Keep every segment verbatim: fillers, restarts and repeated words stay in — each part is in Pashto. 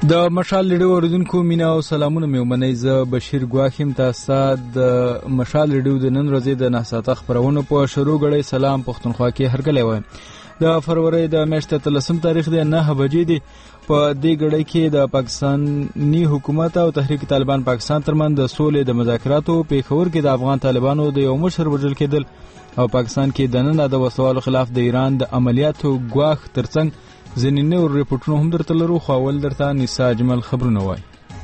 د مشال ریډیو اوریدونکو مینا او سلامونه مې ومنئ. زه بشیر ګواښ یم. تاسو د مشال ریډیو د نن ورځې د نه ساعته خپرونو په شروع غړی سلام پښتونخوا کې هرکلی وایم. د فروری د میاشتې اتلسم تاریخ دی، نه بجې دی. په دې غړی کې د پاکستاني حکومت او تحریک طالبان پاکستان ترمن د سولې د مذاکراتو پیښور کې د افغان طالبانو د یو مشر وژل کېدل او پاکستان کې د نن د وسوالو خلاف د ایران د عملیاتو ګواښ ترڅنګ ځینې نور ریپورټونه هم درته لرو، خو اول درته نسا اجمل خبرونه وای.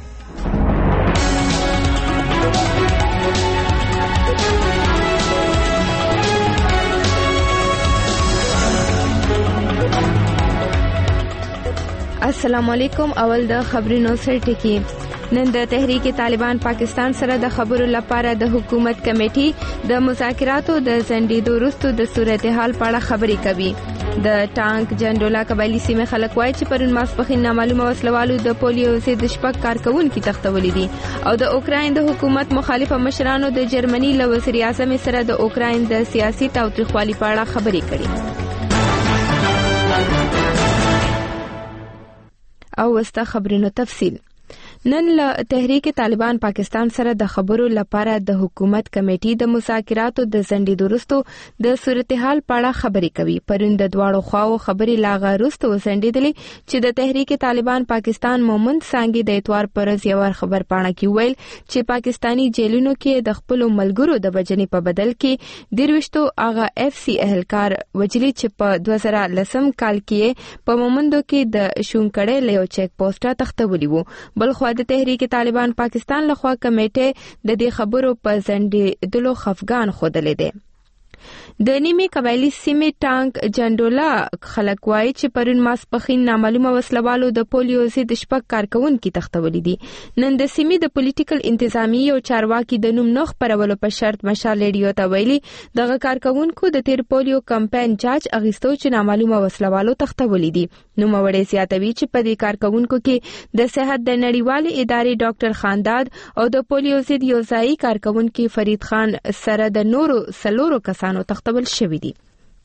السلام علیکم. اول د خبرونو سرټکی. نن د تحریک طالبان پاکستان سره د خبرو لپاره د حکومت کمیټې د مذاکراتو د ځنډېدو وروسته د صورتحال په اړه خبرې کوي. د ټانک جنډولا قبایلی سیمه خلک وایي چې پرون ماسپښین نامعلومه وسلوالو د پولیو ضد شپږ کارکونکي تښتولي دي او د اوکراین د حکومت مخالفه مشرانو د جرمني له وزیر اعظم سره د اوکراین د سیاسي تاوتریخوالي په اړه خبرې کړي. او وسته خبرونو تفصیل. نن له تحریک طالبان پاکستان سره د خبرو لپاره د حکومت کمیټې د مذاکراتو د ځنډېدو وروسته د صورتحال په اړه خبرې کوي. پرون د دواړو خواو خبرې لا وروسته وځنډېدلې چې د تحریک طالبان پاکستان مومند څانګې د اتوار پر ورځ یو خبر پاڼه کې ویل چې پاکستانی جیلونو کې د خپل ملګرو د بجنې په بدل کې درويشتو هغه اف سی اهلکار وجلی چې په دوه زره لسم کال کې په مومندو کې د شونکړې له چیک پوسټه تختولي وو. بل د تحریک طالبان پاکستان لخوا کمیټه د دې خبرو په ځنډېدلو خفګان خوده لیدي. د نیمه قبایلی سیمه ټانک جنډولا خلک وایي چې پرون ماسپښین نامعلومه وسلوالو د پولیو ضد شپږ کارکونکي تښتولي دي. نن د سیمې د پولیټیکل انتظامی او چارواکي د نوم نوخ پرولو په شرط مشال ریډیو ته ویلي دغه کارکونکو د تیر پولیو کمپاین جاج اغیستو چې نامعلومه وسلوالو تښتولي دي. نو موړې زیاتوي چې په دې کارکونکو کې د صحت د نړیوالې ادارې ډاکټر خانداد او د پولیو ضد یو ځای کارکونکي فرید خان سره د نورو سلورو کسانو تختول شوی دی.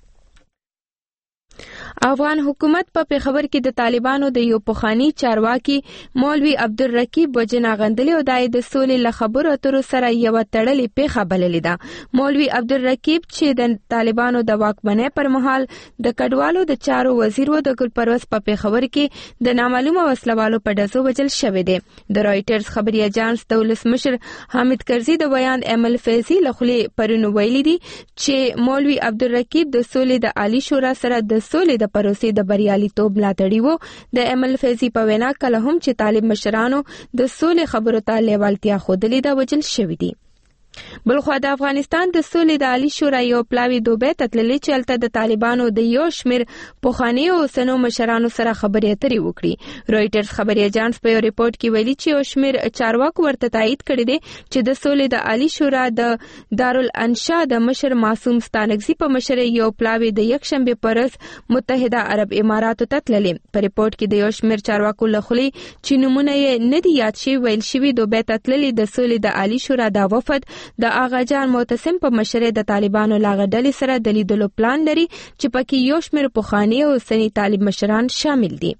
افغان حکومت په پیښور کې د طالبانو د یو پخوانی چارواکي مولوي عبدالرقیب وجنه غندلې او د د سولې له خبرو اترو سره یو تړلې پیښه بللې ده. مولوي عبدالرقیب چې د طالبانو د واکمنۍ پر مهال د کډوالو د چارو وزیر و د ګل پروس په پیښور کې د نامعلومه وسلوالو په ډزو وجل شوی دی. د رائټرز خبري اژانس د ولسمشر حامد کرزي د بیان امل فیضی لخوا پرونی ویلي دي چې مولوي عبدالرقیب د سولې د عالی شورا سره د سولې د پروسې د بریالیتوب ملاتړي وو. د امل فیضی په وینا کله هم چې طالب مشرانو د سولې خبرو ته لیوالتیا ښودلې ده وجل شوی دي. بلخوا د افغانستان د سولې د عالی شورا یو پلاوی دوبه تتللی چې الته د طالبانو د یو شمیر پوخانی او سنو مشرانو سره خبرې اترې وکړي. رويټرز خبري اژانس په یو ریپورت کې ویلي چې یو شمیر چارواکو ورته تایید کړی دی چې د سولې د عالی شورا د دارالانشا د مشر معصوم ستانکزي په مشر یو پلاوی د یک شنبه پرز متحده عرب اماراتو تتللی. په ریپورت کې د یو شمیر چارواکو لخوا چې نمونه یې ندي یاد شوی ویل شوی دوبه تتللی د سولې د عالی شورا د وفد د آغا جان معتصم په مشرۍ د طالبانو لاغه ډلې سره د لیدلو پلان لري چې پکې یو شمېر پخواني او سني طالب مشران شامل دي.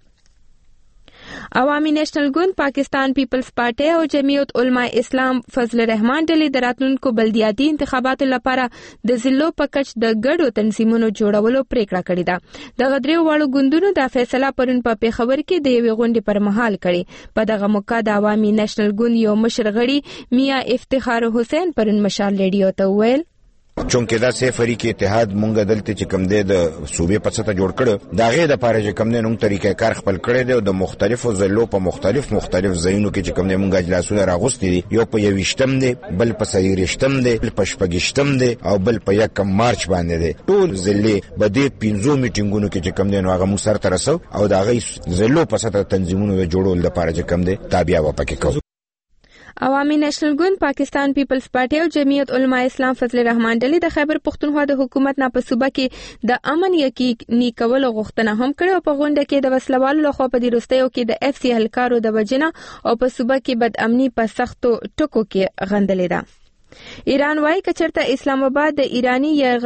عوامي نېشنل ګوند پاکستان پیپلز پارټي او جمعیت علماء اسلام فضل الرحمن ډلې د راتلونکو بلدیاتي انتخاباتو لپاره د ضلعو په کچ د ګډو تنظیمونو جوړولو پریکړه کړې ده. دغه درې واړو ګوندونو دا فیصله پرون په پیښور کې د یوې غونډې پر مهال کړې. په دغه موقع د عوامي نېشنل ګوند یو مشر غړي میا افتخار حسین پرون مشال ریډیو ته وویل چونکه دا سه فریق اتحاد مونږ دلته چې کم دی د صوبې په سطح جوړ کړو دا غي د پاره چې کم نه نوم طریقې کار خپل کړی دی او د مختلفو ضلعو په مختلف مختلف ځایونو کې چې کم نه مونږ اجلاسونه راغوستي دي. یو په یوشتم دی، بل په سیریشتم دی، بل په شپږشتم دی او بل په یکم مارچ باندې دی. ټول ضلع په دې پنځو میټینګونو کې چې کم نه هغه مو سره ترسو او دا غي ضلعو په سطح تنظیمونو جوړول د پاره چې کم دی تابع و پکې کو. عوامي نېشنل ګوند پاکستان پیپلز پارټي او جمعیت علماء اسلام فضل الرحمن ډلې د خیبر پختونخوا د حکومت نه په صوبه کې د امن یقیني کولو غوښتنه هم کړې او په غونډه کې د وسلوالو لخوا په دې وروستیو کې د اف سی هلکارو د وجنه او په صوبه کې بد امني په سختو ټکو کې غندلې ده. ایران وايي چې چرته اسلام آباد د ایرانی یا غرب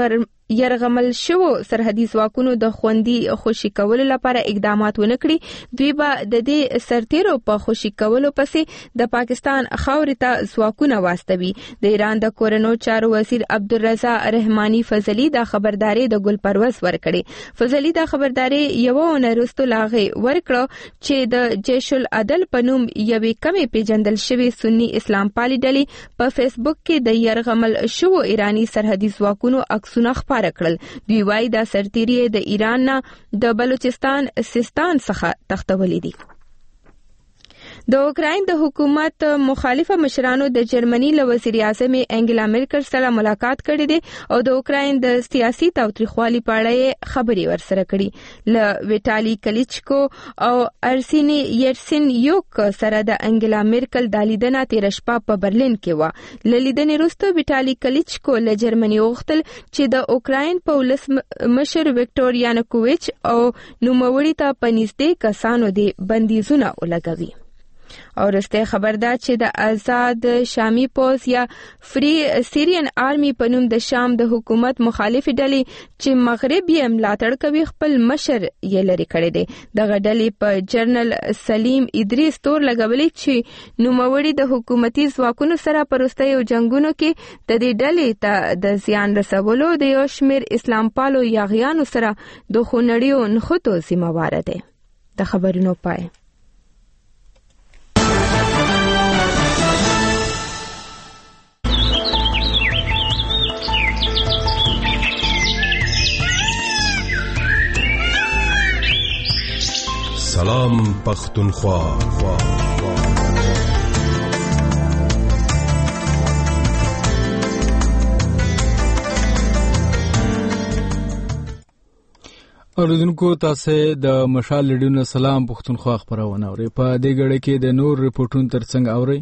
يرغمل شو سرحدي ځواکونو د خوندي خوشي کولو لپاره اقدامات ونکړي دوی به د دې سرتیرو په خوشي کولو پسې د پاکستان خاورې ته ځواکونه واستوي. د ایران د کورنو چارو وزیر عبدالرضا رحماني فضلي دا خبرداري د ګل پروز ورکړي. فضلي دا خبرداري یو ونرستو لاغه ورکړه چې د جيش العدل په نوم یوې کمې پیژندل شوی سنی اسلام پالي ډلې په فیسبوک کې د يرغمل شو ایرانی سرحدي ځواکونو عکسونه خپاره کړل. دوی وايي دا سرتیری د ایران نه د بلوچستان سیستان څخه تختولې دي. د اوکراین د حکومت مخالفه مشرانو د جرمني له وزیر اعظم انګلا میرکل سره ملاقات کړې ده او د اوکراین د سیاسي تاوتریخوالي په اړه خبري ورسره کړي. ل ویټالي کلیچکو او ارسینی یرسین یوک سره د انګلا میرکل د لیدنه تیر شپه په برلین کې و. ل لیدنې وروسته ویټالي کلیچکو له جرمني وغوښتل چې د اوکراین په ولس مشر ویکټور یانوکوویچ او نوموړي ته په نږدې کسانو د بندیزونه ولګوي. او رسته خبردار چې د آزاد شامی پوز یا فری سیرین آرمی په نوم د شام د حکومت مخالف ډلې چې مغرب یې ملاتړ کوي خپل مشر یې لري کړی دی. دغه ډلې په جنرال سلیم ادریس تور لګولې چې نوموړي د حکومتي ځواکونو سره په وروستیو جنگونو کې د دې ډلې ته د زیان رسولو د یو شمېر اسلام پالو یاغیانو سره د خونړیو نښتو ذمہوار دی. د خبرونو پای. سلام پختونخوا. اوریدونکو تاسو د مشال ریډیو سلام پختونخوا خبرونه اورئ. په دې غړي کې د نور ریپورتونو ترڅنګ اورئ.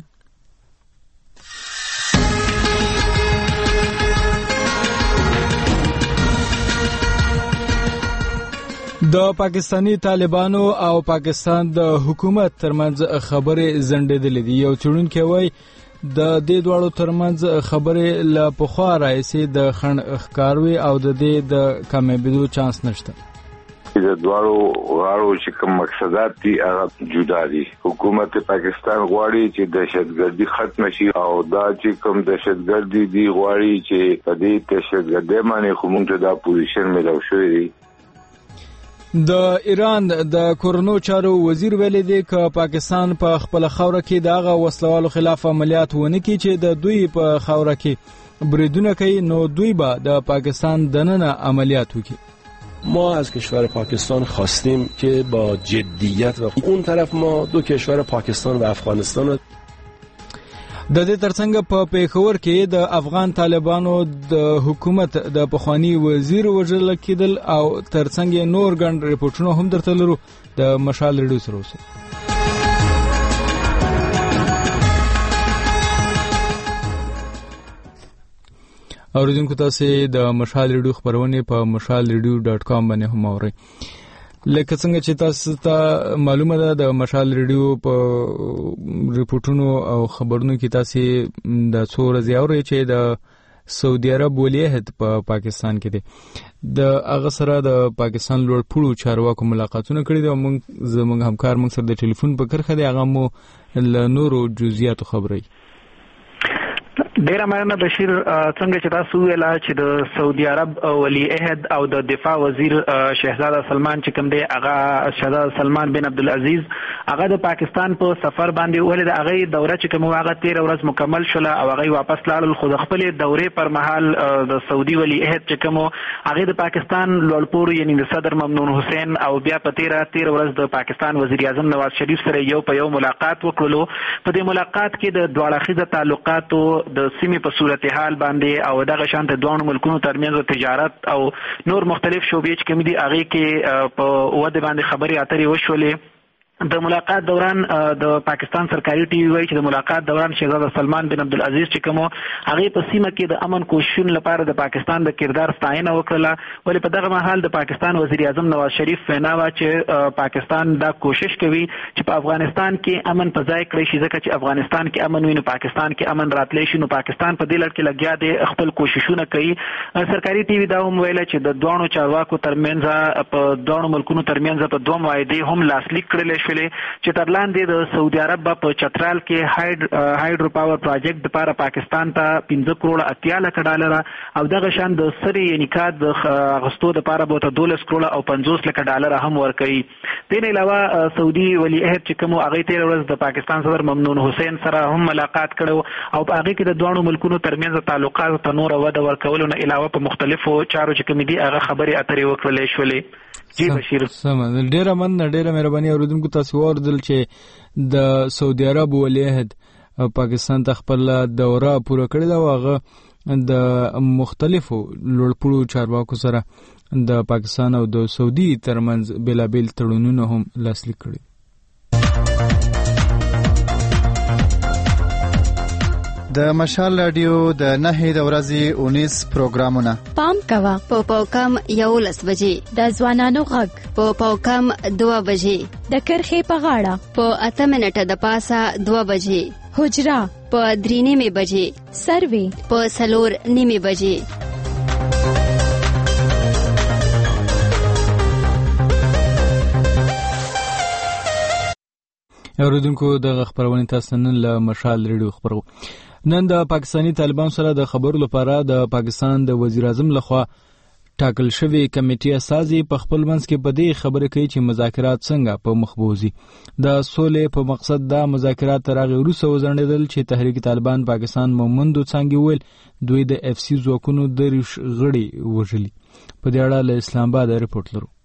د پاکستانی طالبانو او پاکستان د حکومت ترمنځ خبرې زندېدلې دي. یو څېړونکی وایي د دې دواړو ترمنځ خبرې له پخوا راهیسې د خنډ ښکاروي او د دې د کامیابېدو چانس نشته. د دواړو غاړو چې کوم مقصدات دي هغه جدا دي. حکومت پاکستان غواړي چې دهشتګردي ختم شي او دا چې کوم دهشتګردي دي غواړي چې په دې دهشتګردۍ باندې خو موږ ته دا پوزیشن ملو شوی دی. د ایران د کورنو چارو وزیر ویلي دی چې پاکستان په خپل خاوره کې د هغه وسلوالو خلاف عملیات ونه کړي چې د دوی په خاوره کې بریدونه کوي نو دوی به د پاکستان دننه عملیات وکړي. ما از کشور پاکستان خواستیم که با جدیت و اون طرف ما دو کشور پاکستان و افغانستان د دې ترڅنګ په پیښور کې د افغان طالبانو د حکومت د پخوانی وزیر وژل کېدل او ترڅنګ نور ګڼ ریپورتونه هم درته لرو. د مشال ریډیو سره اوسئ. اوریدونکو تاسو د مشال ریډیو خبرونه په مشال ریډیو ډاټ کام باندې هم اورئ. لکه څنګه چې تاسو ته معلومه ده د مشال ریډیو په ریپورتونو او خبرونو کې تاسو د څو ورځې اورئ چې د سعودي عرب ولی عہد په پاکستان کې دی. د هغه سره د پاکستان لوړ پوړو چارواکو ملاقاتونه کړي دي او موږ زموږ همکار موږ سره د ټلیفون په کرخه دی هغه مو له نورو جزئیاتو خبري. ډیر مننه بشیر. څنګه چې تاسو ویلا چې د سعودي عرب ولی عہد او د دفاع وزیر شهزاده سلمان چې کوم دی هغه شهزاده سلمان بن عبدالعزیز هغه د پاکستان په سفر باندې ولې د هغه دوره چې کوم هغه تیر ورځ مکمل شوه او هغه واپس لاړل خو د خپل دورې پر مهال د سعودي ولی عہد چې کوم هغه د پاکستان لوړپوړ یعنی د صدر ممنون حسین او بیا په تیر تیر ورځ د پاکستان وزیر اعظم نواز شریف سره یو په یو ملاقات وکړلو. په دې ملاقات کې د دواړه خیزه تعلقاتو د سیمې په صورتحال باندې او دغه شانت دوه ملکونو ترمنځ تجارت او نور مختلف شوبې چې کوم دي هغه کې په وده باندې خبري اترې وشولې. د ملاقات دوران د پاکستان سرکاري ټي وي وایي چې د ملاقات دوران شهزاده سلمان بن عبدالعزیز چې کوم هغه په سیمه کې د امن کوششونو لپاره د پاکستان د کردار ستاینه وکړه، ولې په دغه مهال د پاکستان وزیر اعظم نواز شریف وینا وا چې پاکستان دا کوشش کوي چې په افغانستان کې امن په ځای کړی شي، ځکه چې افغانستان کې امن وي نو پاکستان کې امن راتلی شي، نو پاکستان په دې لړ کې لګیا دی خپل کوششونه کوي. سرکاري ټي وي دا هم ویل چې د دوه چارواکو ترمنځ په دوه ملکونو ترمنځ په دوه معاهدې هم لاسلیک کړل شولې چې تر لاندې د سعودي عرب په چترال کې هایډرو پاور پروجیکټ لپاره پاکستان ته پنځه کروڑه اتیا لک ډالر او دغه شان د سری نکات د غستو لپاره به ته دولس کروڑه او پنځوس لک ډالر هم ورکړي. دین علاوه سعودي ولی عہد چې کوم هغه تیر ورځ د پاکستان صدر ممنون حسین سره هم ملاقات کړو او په هغه کې د دوه ملکونو ترمنځ تعلقات ته نور وده ورکولو نه علاوه په مختلفو چارو چې کوم دي هغه خبرې اترې وکړلې شولې. جی بشیر سم ډیره من ډیره مهرباني اوریدونکو تاسو وردل چې د سعودي عرب ولی عہد پاکستان ته خپل دوره پوره کړې ده او هغه د مختلفو لوړپوړو چارواکو سره د پاکستان او د سعودي ترمنځ بېلابېل تړونونه هم لاسلیک کړي. د مشال رادیو د نهه د ورځې اونیس پروګرامونه پام کوا په پاوکم یولس بجې د ځوانانو غږ په پاوکم دوه بجې د کرخې په غاړه په اته منټه د پاسه دوه بجې حجرا په درې نیمې بجې سروي په څلور نیمې بجې. اوریدونکو د خبرونه تاسو نن له مشال ریډیو خبرو. نن د پاکستانی طالبان سره د خبرو لپاره د پاکستان د وزیر اعظم لخوا ټاکل شوی کمیټه اساسي په خپل منځ کې په دې خبره کوي چې مذاکرات څنګه په مخ بوزي. د سولې په مقصد دا مذاکرات تر هغه وروسته وځنډېدل چې تحریک طالبان پاکستان مومندو څنګه ویل دوی د اف سی ځواکونو د غړي وژلي. په دې اړه له اسلام آباد رپورټ لرو.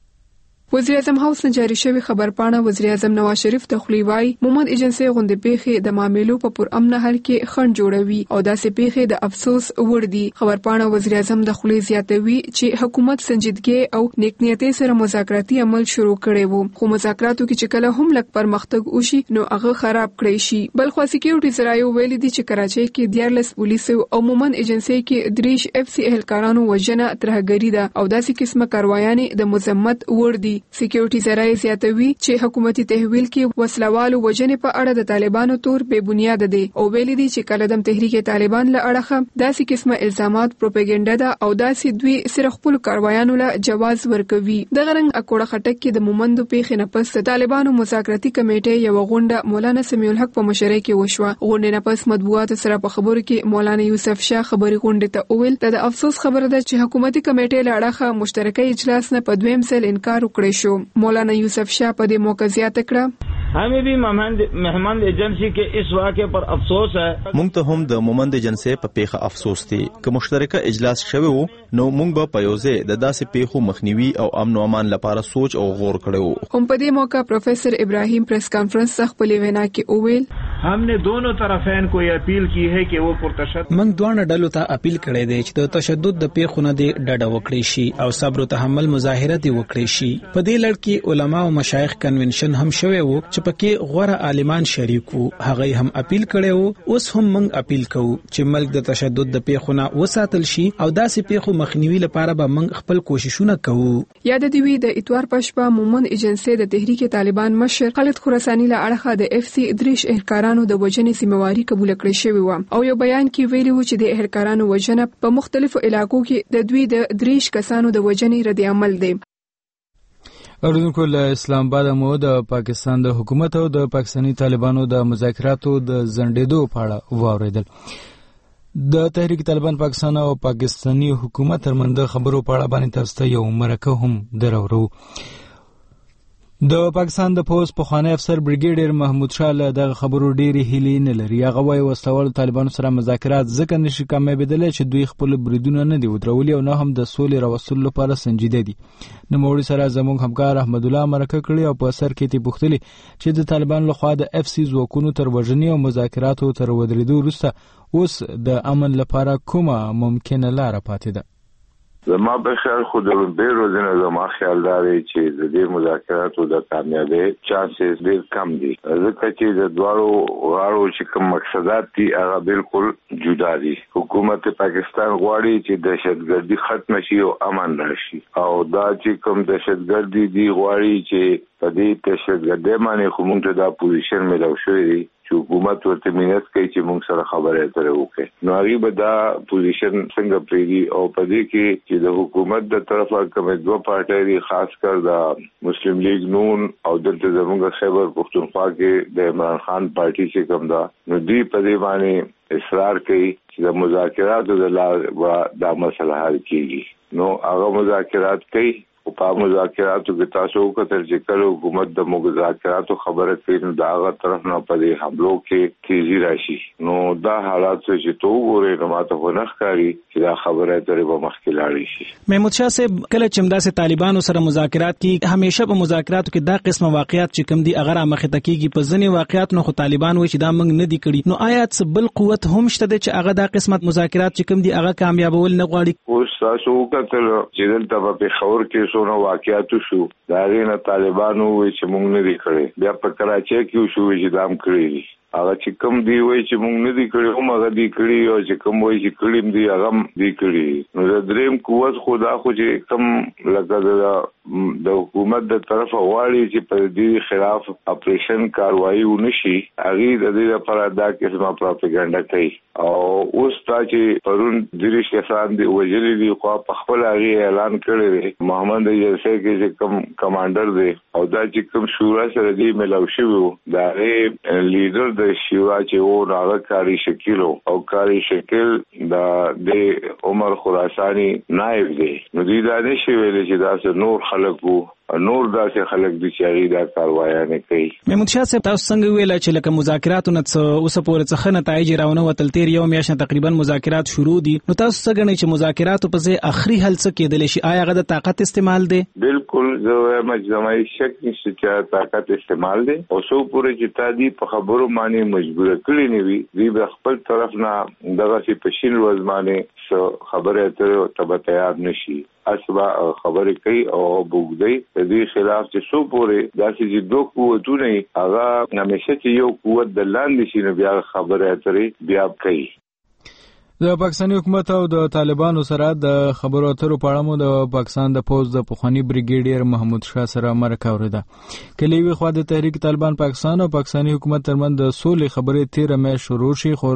وزیر اعظم هاوس نه جاری شوی خبرپاڼه وزیر اعظم نواز شریف د خلیوای محمد ایجنسی غونډې پیښې د معاملو په پر امن حل کې خنډ جوړوي او داسې پیښې د افسوس وړ دي. خبرپاڼه وزیر اعظم د خلی زیاتوي چې حکومت سنجیدګي او نیکنیتۍ سره مذاکراتي عمل شروع کړي وو، خو مذاکراتو کې چې کله هم لک پرمختګ وشي نو هغه خراب کړی شي. بل خو سکیورټي زرایو ویل دي چې کراچۍ کې دیارلس پولیس او مومن ایجنسی کې دریش اف سی اهلکارانو وژنه ترهګری ده او داسې قسمه کاروایانې د مذمت وړ دي. سکیورټي زرای زیاتوي چې حکومتي تحویل کې وسلوالو وژنې په اړه د طالبانو تور بے بنیاد دي او ویلي دي چې کله د تحریک طالبان له اړخه داسې قسمه الزامات پروپاګاندا ده او داسې دوی سره خپل کاروایانو له جواز ورکوي. دغه رنګ اکوړه خټک کې د مومندو پیښې نه پس طالبانو مذاکراتي کمیټې یو غونډه مولانا سمیع الحق په مشرۍ کې وشوه. غونډې نه پس مطبوعات سره په خبرو کې مولانا یوسف شاه خبري غونډې ته وویل د افسوس خبره ده چې حکومتي کمیټې له اړخه مشترکه اجلاس نه په دویم ځل انکار وکړی شو. مولانا یوسف شاه په دې موقع زیاته کړه हमें भी महमद एजेंसी के इस वाक़े पर अफसोस है. مونږ ته هم د مومند ایجنسی په پیښه افسوس دی. که مشترکه اجلاس شوی وو نو مونږ به په یوځای د داسې پیښو مخنیوي او امن او امان لپاره سوچ او غور کړو. هم په دې موقع پروفیسر ابراهیم پریس کانفرنس خپل وینا کې وویل हमने दोनों طرفین کو یہ اپیل کی ہے کہ وہ پرتشدد من دوه ډلو ته اپیل کړی دی چې د تشدد د پیښو نه دی ډډه وکړي شي او صبر او تحمل مظاهره دی وکړي شي. په دې لړ کې علما او مشایخ کنونشن هم شوی وو چې پکې غوړه عالمان شریک وو. هغه هم اپیل کړی وو. اوس هم موږ اپیل کوو چې ملک د تشدد د پیښو نه وساتل شي او داسې پیښو مخنیوي لپاره به موږ خپل کوششونه کوو. یاد دی وی د اتوار پښپا مومند ایجنسی د تحریک طالبان مشر خالد خراسانی له اړخه د اف سی دریش اهلکارانو د وژنې ذمہواری قبول کړې شوی و او یو بیان کې ویلي و چې د اهلکارانو وژنه په مختلفو علاقو کې د دوی د دریش کسانو د وژنې رد عمل دی. اوریدونکو له اسلام آباد مو د پاکستان د حکومت او د پاکستانی طالبانو د مذاکراتو د ځنډېدو په اړه واوریدل. د تحریک طالبان پاکستان او پاکستانی حکومت ترمنځ خبرو په اړه باندې تاسو ته یو مرکه هم درورو. د پاکستان د پولیس پخوانی افسر بریګیډیر محمود شاه له دغه خبرو ډېرې هیلې نه لري. هغه وایي وسلوالو طالبانو سره مذاکرات ځکه نشي کامیابېدلی چې دوی خپل بریدونه نه دي ودرولي او نه هم د سولې راوستلو لپاره سنجیده دي. نوموړي سره زموږ همکار احمد الله مرکه کړې او په اثر کې یې پوښتلي چې د طالبانو لخوا د اف سی ځواکونو تر وژنې او مذاکراتو تر ودرېدو وروسته اوس د امن لپاره کومه ممکنه لاره پاتې ده. زما په خیال خو د ډېرو ځینو زما خیال دی چې د دې مذاکراتو د کامیابی چانسز ډېر کم دي ځکه چې د دواړو غاړو چې کوم مقصدات دي هغه بالکل جدا دي. حکومت پاکستان غواړي چې دهشتګردي ختم شي او امن راشي او دا چې کوم دهشتګردي دي غواړي چې په دې دهشتګردي باندې خو موږ ته دا پوزیشن ملو شوی دی چې حکومت ورته مینت کوي چې موږ سره خبرې اترې وکړي. نو هغه به دا پوزیشن څنګه پریږي او په دې کې چې د حکومت د طرفه کوم دوه پارټۍ دي خاص کر د مسلم لیگ نون او دلته زموږ خیبر پختونخوا کې د عمران خان پارټي چې کوم دا نو دی په دې باندې اصرار کوي چې د مذاکراتو د لارې دا مسله حل کیږي. نو هغه مذاکرات کوي او په مذاکراتو کې تاسو وکړئ چې کله حکومت د مذاکراتو خبره کوي نو دا هغه طرف نه پدې حملو کې تیزی راشي. نو دا حالات چې تو وګورئ نو ماته خو نه ښکاري چې دا خبره ترې به مخکې لاړ شي. محمود شاه صاحب کله چې همداسې طالبانو سره مذاکرات کوي همیشه په مذاکراتو کې دا قسمه واقعیات چې کوم دي هغه رامخې ته کېږي په ځینې واقعیات نو خو طالبان وایي چې دا موږ نه دي کړي. نو آیا څه بل قوت هم شته چې هغه دا قسمه مذاکرات چې کوم دي هغه کامیابول نه غواړي؟ اوس تاسو وکړئ چې دلته په پېښور کې څونه واقعیات شو دا غینه طالبانو وایي چې موږ نه دي کړي. بیا په کراچۍ کې شو چې دام کړی دي هغه چې کوم دی وایي چې موږ نه دي کړي هم هغه دی کړي او چې کوم وایي چې کړي دي هغه دی کړي. نو د دریم قوت خدا خو چې کوم لکه د حکومت د طرفه غواړي چې په دې خلاف اپریشن کاروایی ونشي هغه د دې لپاره دا قسمه پروپاګاندا کوي او اوس تا چې پرون دریش کسان دی وجلی دی خو په خپل هغه اعلان کړی دی محمد یسه کې چې کوم کمانډر دی او دا چې کوم شورا سره دی ملاو شوی دا لیډر د شورا چې و هغه کاری شکیل او کاری شکیل دا د عمر خراسانی نائب دی. نو دی دا نشي ویل چې دا نور خلکو نور داسې خلک دي چې هغه دا کاروایی نه کوي. محمود شاه صاحب تاسو څنګه ویل چې لکه مذاکراتو نه اوس پورې څه نتایج راونه وتل تیر یو میاشت تقریبا مذاکرات شروع دي نو تاسو څنګه غواړئ چې مذاکراتو په ځای اخري حل څه کېدل شي؟ آیا هغه د طاقت استعمال دی؟ بالکل زه وایم چې زمای شک نشته چې طاقت استعمال دی او سو پورې چې تا دي په خبرو باندې مجبور کړی نه وي دی به خپل طرف نه دغه چې پښین ورځمانه خبره ته تبه تیار نشي اسبا خبرې کوي او بوګدي د دې خلاف چې سو پورې داسې چې دوه قوتونه هغه همیشه چې یو قوت د لاندې شي نو بیا خبره اترې بیا کوي. د پاکستاني حکومت او د طالبانو سره د خبرو اترو په اړه مو د پاکستان د پوز د پخوانی بریګیډیر محمود شاه سره مرکه اوریده. کله وی خو د تحریک طالبان پاکستان او پاکستاني حکومت ترمن د سولې خبرې تیر مې شروع شي خو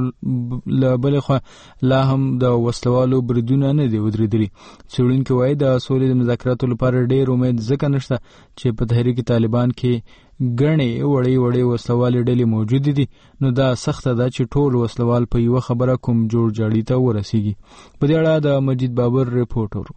بل خو لا هم د وسلوالو بریدونه نه دی ودرېدلي. څېړونکو وایي د سولې د مذاکراتو لپاره ډېر امید ځکه نشته چې په تحریک طالبان کې ګڼې وړې وړې وسلوالې ډلې موجود دي نو دا سخته ده چې ټول وسلوال په یوه خبره کوم جوړ جاړي ته ورسیږي. په دې اړه د مجید بابر ریپورټ ورو.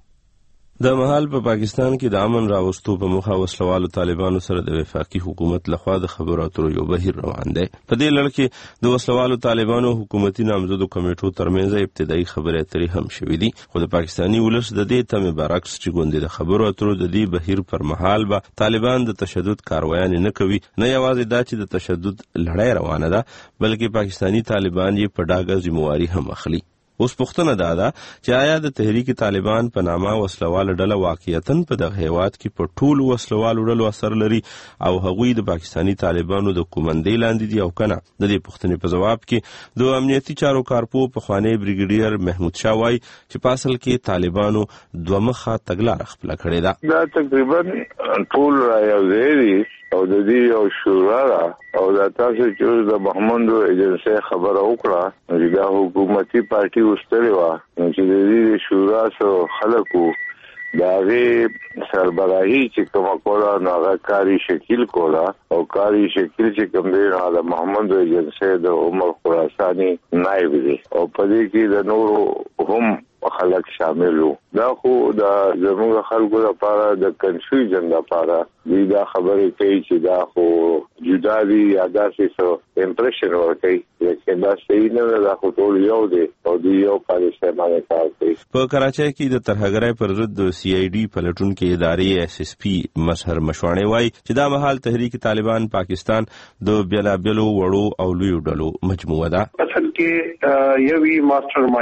د مهال په پاکستان کې د امن راوستو په موخه وسلوالو طالبانو سره د وفاقي حکومت لخوا د خبرو اترو یو بهیر روان دی. په دې لړ کې د وسلوالو طالبانو حکومتي نامزدو کمیټو ترمنځ ابتدایي خبرې اترې هم شوې دي خو د پاکستاني ولس د دې تمې برعکس چې ګوندې د خبرو اترو د دې بهیر پر مهال به طالبان د تشدد کاروایان نه کوي. نه یوازې دا چې د تشدد لړۍ روانه ده بلکې پاکستاني طالبان یې په ډاګه ذمہواری هم اخلي. اوس پوښتنه دا ده چې آیا د تحریک طالبان په نامه وسلوال ډله واقعیتاً په دغه هیواد کې په ټولو وسلوالو ډلو اثر لري او هغوی د پاکستاني طالبانو د کومندۍ لاندې دي او کنه؟ د دې پوښتنې په ځواب کې د امنیتي چارو کارپو پخوانی بریګیډیر محمود شاه وایي چې په اصل کې طالبانو دوه مخه تګلاره خپله کړې ده. دا تقریبا ټول رايوځای دي او د دې یو شورا او دا تاسو چې د محمد ایجنسی خبره وکړه چې دا حکومتي پارټي وستلې و چې د دې شورا سره خلکو دا غي سربراهي چې کومه کوله نو هغه کاری شکیل کوله او کاری شکیل چې کوم دی نو د محمد ایجنسی د عمر خراسانی نائب دی او په دې کې د نورو هم خلک شامل وو. دا خو د زموږ خلکو لپاره د کنفیوژن لپاره دی دا خبرې کوي چې دا خو جدا دي یا داسې څه امپریشن ورکوي چې دا صحیح نه ده. دا خو ټول یو دی او دی یو پالیسي باندې کار کوي. په کراچۍ کې د ترهګرۍ پر ضد د سی آی ډي پلټونکو ادارې اس اس پی مسهر مشواڼي وایي چې دا مهال تحریک طالبان پاکستان د بیلابیلو وړو او لویو ډلو مجموعه ده. اصل کې یوې ماستر مایند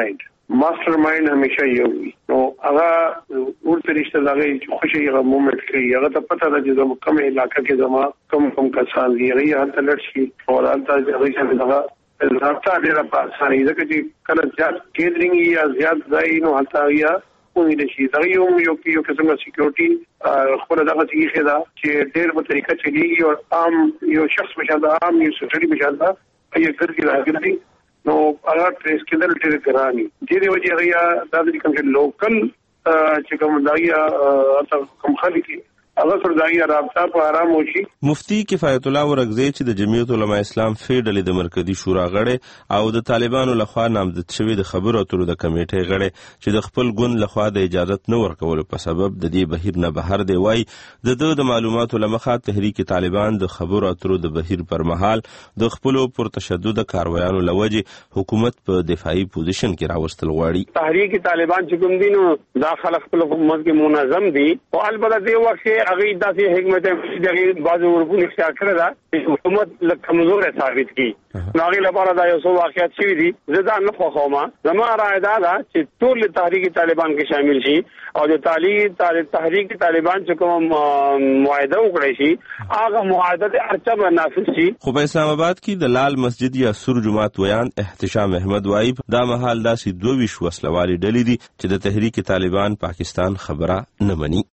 ماستر مایند همیشه یو وي. نو هغه ورته رشتہ دغه خوشي هغه مومنت کوي. هغه ته پته ده چې زموږ کوم علاقې کې زما کوم کوم کسان دي هغه هلته لړ شي او هلته هغه څنګه دغه رابطه ډیره په اسانۍ ځکه چې کله زیات کیدرینګ یا زیات ځای نو هلته یا کومې د شي دا یو یو یو قسمه سکیورټي خپل دغه څه ده چې ډېر په طریقه چلیږي او عام یو شخص مشاهده عام یو سټډي مشاهده یې ګرځي راغلي نو هغه ټریس کېدل ډېر ګراني. دې دی وجه هغه دا د کوم لوکل چې کوم دایا کوم خلک هغه سره دایا رابطه په آرام وشي. مفتی کفایت الله ورغزی چې د جمعیت علماء اسلام فیډلې د مرکزی شورا غړی او د طالبانو لخوا نامزد شوی د خبرو اترو د کمیټې غړی چې د خپل ګوند لخوا د اجازت نه ورکولو په سبب د دې بهیر نه بهر دی وای د د د معلوماتو لمخه تحریک طالبان د خبرو اترو د بهیر پر مهال د خپل پر تشدد کاروایانو لوجه حکومت په دفاعي پوزیشن کې راوستل غواړي. تحریک طالبان چې کوم دینو داخله خپل حکومت کې منظم دي او البته د وخت هغه داسې حکمت دغه بعضو ورپونې اختیار کړی دا چې حکومت له کمزور ثابت کی ناغي لپاره دا یو څو واقعیت شوي دي. زه دا نه خوښوم. زما رائے دا ده چې ټول تحریک طالبان کې شامل شي او د تعلیق تحریک طالبان چې کوم معاهده وکړي شي هغه معاهده د ارچب نافذ شي. خو په اسلام آباد کې د لال مسجد یا سور جماعت ویان احتشام احمد وایب دا مهال داسې دوه ویش وسلوالي ډلې دي چې د تحریک طالبان پاکستان خبره نه مني.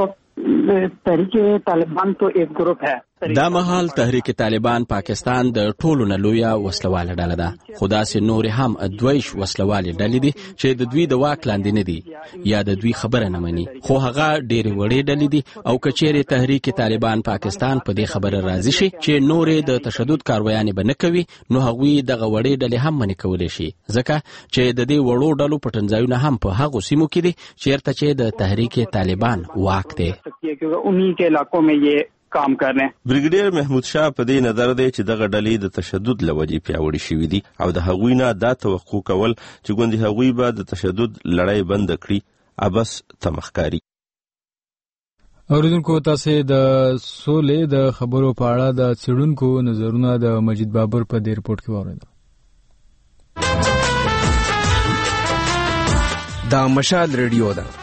تحریک طالبان تو ایک گروپ ہے. دا مهال تحریک طالبان پاکستان د ټولو نه لویه وسلواله ډله ده. خو داسې نورې هم دویش وسلوالې ډلې دي چې د دوی د واک لاندې نه دي یا د دوی خبره نه مني. خو هغه ډېرې وړې ډلې دي او که چیرې تحریک طالبان پاکستان په دې خبره راضي شي چې نورې د تشدد کارویانې به نه کوي نو هغوی دغه وړې ډلې هم منې کولی شي ځکه چې د دې وړو ډلو پټنځایونه هم په هغو سیمو کې دي چیرته چې د تحریک طالبان واک دی. انہی کے علاقوں میں یہ کام کر رہے ہیں. بریګیډیر محمود شاه په دې نظر دی چې دغه ډلې د تشدد لوجې پیاوړې شوې دي او د هغوی نه دا توقع کول چې ګوندې هغوی به د تشدد لړۍ بند کړي ابس تمخکاری. اوریدونکو تاسو د سولې د خبرو په اړه د څېړونکو نظرونه د مجید بابر په دې رپورت کې واوریدل. دا مشال ریډیو ده.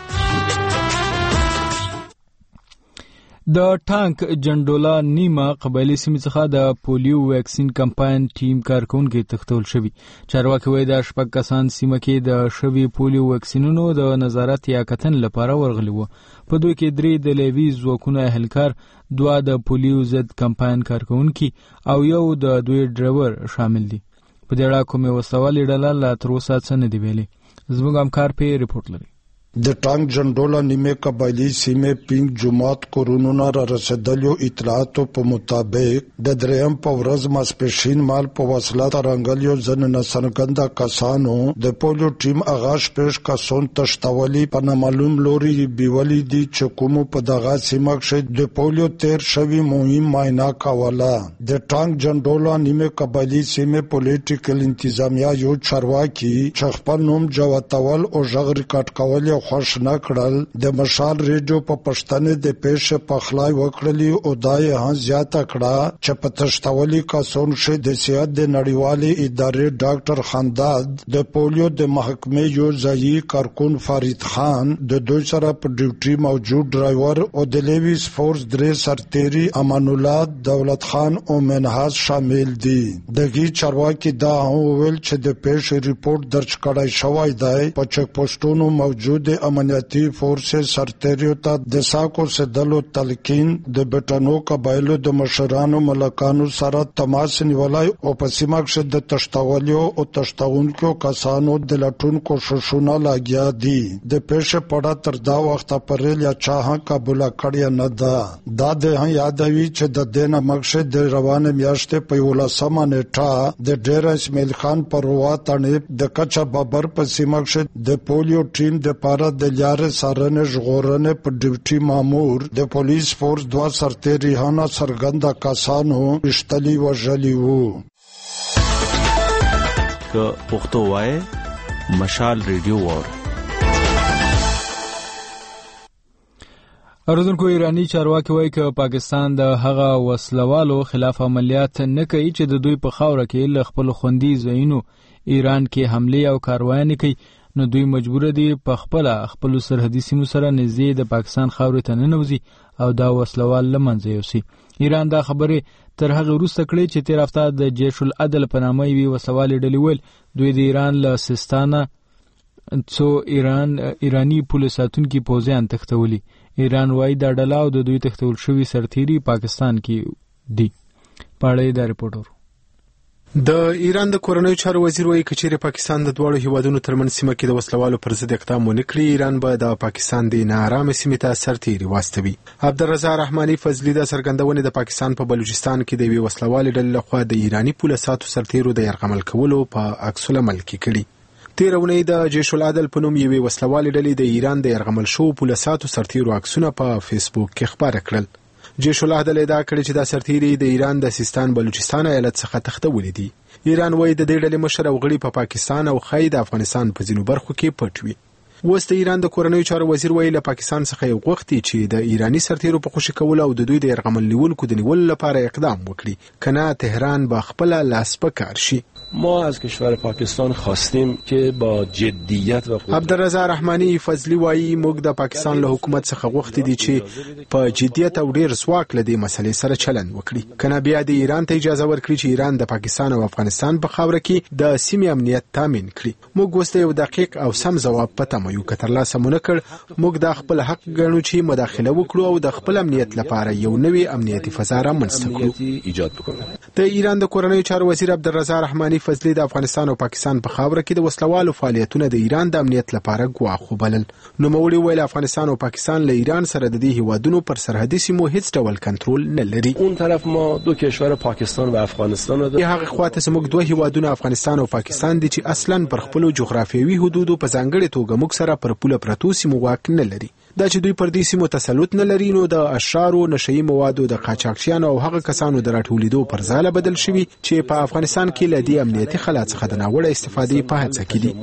د ټانک جنډولا نیمه قبایلی سیمې څخه د پولیو ویکسین کمپاین ټیم کارکونکي تښتول شوي. چارواکي وایي دا شپږ کسان سیمه کې د شوي پولیو ویکسینونو د نظارت یا کتن لپاره ورغلي وو. په دوی کې درې د لیوي ځواکونو اهلکار، دوه د پولیو ضد کمپاین کارکونکي او یو د دوی ډرایور شامل دي. په دې اړه کومې وسوالې ډله لا تر اوسه څه نه دي ویلي. زموږ همکار په رپورټ لري. د ټانک جنډولا نیمه قبایلی سیمې پینګ جماعت کورونو را رسیدلو اطلاعاتو په مطابق د دریم په ورځ ماسپښین مال په وسله ترنګلیو ځن نسرګنده کسانو د پولیو ټیم اغاش پېش کسون تشتولی په نامعلوم لوري بیولي دي چې کوم په دغه سیمه کې د پولیو تیر شوی مهم معاینه کوله. د ټانک جنډولا نیمه قبایلی سیمې پولیټیکل انتظامیه یو چارواکي چې خپل نوم جواتول او ژغ ریکارډ کول خوش نه کړل د مشال ریډیو په پښتنې د پېښې په خلای وکړلی او دای هم زیاته کړه چې په تشتولي کسون شه د صحت د نړیوالې ادارې ډاکټر خنداد د پولیو د محکمې یو ځایي کارکون فرید خان د دوی سره په ډیوټي موجود ډرایور او د لیویس فورس درې سرتيري امان الله دولت خان او منهاز شامل دي. دغه چارواکي دا وویل چې د پېښې ریپورت درج کړای شوی دی. په چک پوسټونو موجود امنیتی فورسز سرتیریو ته د ساکو سدلو تلقین د بټانو قبایلو د مشرانو ملکانو سره تماس نیولای او په سیمه کې د تشتولیو او تشتونکو کسانو د لټون کوششونه لاګیا دي. د پېښې پړه تر دا وخت پرې یا چاه قبول کړی نه ده. دا د یادوي چې د دینه مقصد د روانه میاشتې په ولسمه نیټه د ډیر اسماعیل خان پروا تنه د کچا بابر په سیمه کې د پولیو ټیم د پاره د لارې سارنه ژغورنه په ډیوټي مامور د پولیس فورس دوا سرتيري هانا سرګنده کسانو اشتلی وژلی وو. که پښتو وای مشال ریډیو ور. اردوونکو ایرانی چارواکي وایي چې پاکستان د هغه وسلوالو خلاف عملیات نه کوي چې د دوی په خاوره کې له خپل خوندي ځایونو ایران کې حمله او کاروایي کوي نو دوی مجبور دي په خپل خپل سرحدي سیمو سره نږدې د پاکستان خاورې ته ننوځي او دا وسلوال له منځه یوسي. ایران دا خبره تر هغه وروسته کړې چې تیر هفته د جیش العدل په نامه یوې وسلوالې ډلې ویل دوی د ایران له سیستانه څو ایران ایرانی پولیس ساتونکي پوځیان تښتولي. ایران وايي دا ډله او د دوی تښتول شوي سرتیري پاکستان کې دي. پاړې دا رپورټر د ایران د کورنیو چارو وزیر وايي کچېرې پاکستان د دواړو هیوادونو ترمنځ سیمه کې د وسلوالو پر ضد اقدام ونه کړي ایران به د پاکستان د ناارامه سیمې ته سرتیري واستوي. عبدالرضا رحماني فضلي د څرګندونې د پاکستان په بلوچستان کې د یوې وسلوالې ډلې لخوا د ایرانی پولیساتو سرتیرو د یرغمل کولو په عکس العمل کې کړي. تیر اونۍ د جیش العدل په نوم یوې وسلوالې ډلې د ایران د یرغمل شوو پولیساتو سرتیرو عکسونه په فیسبوک کې خپاره کړل. جیش العدل ادعا کړې چې دا سرتیري د ایران د سیستان بلوچستان ایالت څخه تښتولي دي. ایران وايي د دې ډلې مشر او غړي په پا پاکستان او خای د افغانستان په ځینو برخو کې پټ وي. اوس د ایران د کورنیو چارو وزیر وايي له پاکستان څخه یو غوښتي چې د ایرانی سرتیرو په خوشي کولو او د دوی د یرغمل نیولو د نیولو لپاره اقدام وکړي کنه تهران با خپل لاس په کار شي. ما از کشور پاکستان خواستیم که با جدیت و عبدالرضا رحماني فضلي وايي موږ د پاکستان له حکومت څخه غوښتي دي چې په جدیت او ډیر ځواک له دې مسلې سره چلند وکړي کنه بیا د ایران ته اجازه ورکړي چې ایران د پاکستان او افغانستان په خاوره کې د سیمې امنیت تامین کړي. موږ وسته یو دقیق او سم جواب پته مو یو کتر لاسه مونږ کړ. موږ د خپل حق ګڼو چې مداخله وکړو او د خپل امنیت لپاره یو نوی امنیتي فضا رامنځته کړو. ایجاد وکړو. د ایران د کورنیو چارو وزیر عبدالرضا رحماني فضلي د افغانستان او پاکستان په خاوره کې د وسلوالو فعالیتونه د ایران د امنیت لپاره ګواښ وبلل. نو مولوی ویل افغانستان او پاکستان له ایران سره د دې هیوادونو پر سرحدي سیمو هیڅ ډول کنټرول نه لري. اون طرف ما دو کشور پاکستان و افغانستان داریم. هغه خواته زموږ دوه هیوادونه افغانستان او پاکستان دي چې اصلا پر خپل جغرافیوي حدودو په ځانګړي توګه موږ سره پر پوله پرتو سیمو واک نه لري. دا چې دوی پر دې سیمو تسلط نه لري نو د اشرارو نشئی موادو د قاچاقچیانو او هغه کسانو د راټولیدو پر ځاله بدل شوي چې په افغانستان کې له دې امنیتي خلا څخه د ناوړه استفادې په هڅه کې دي.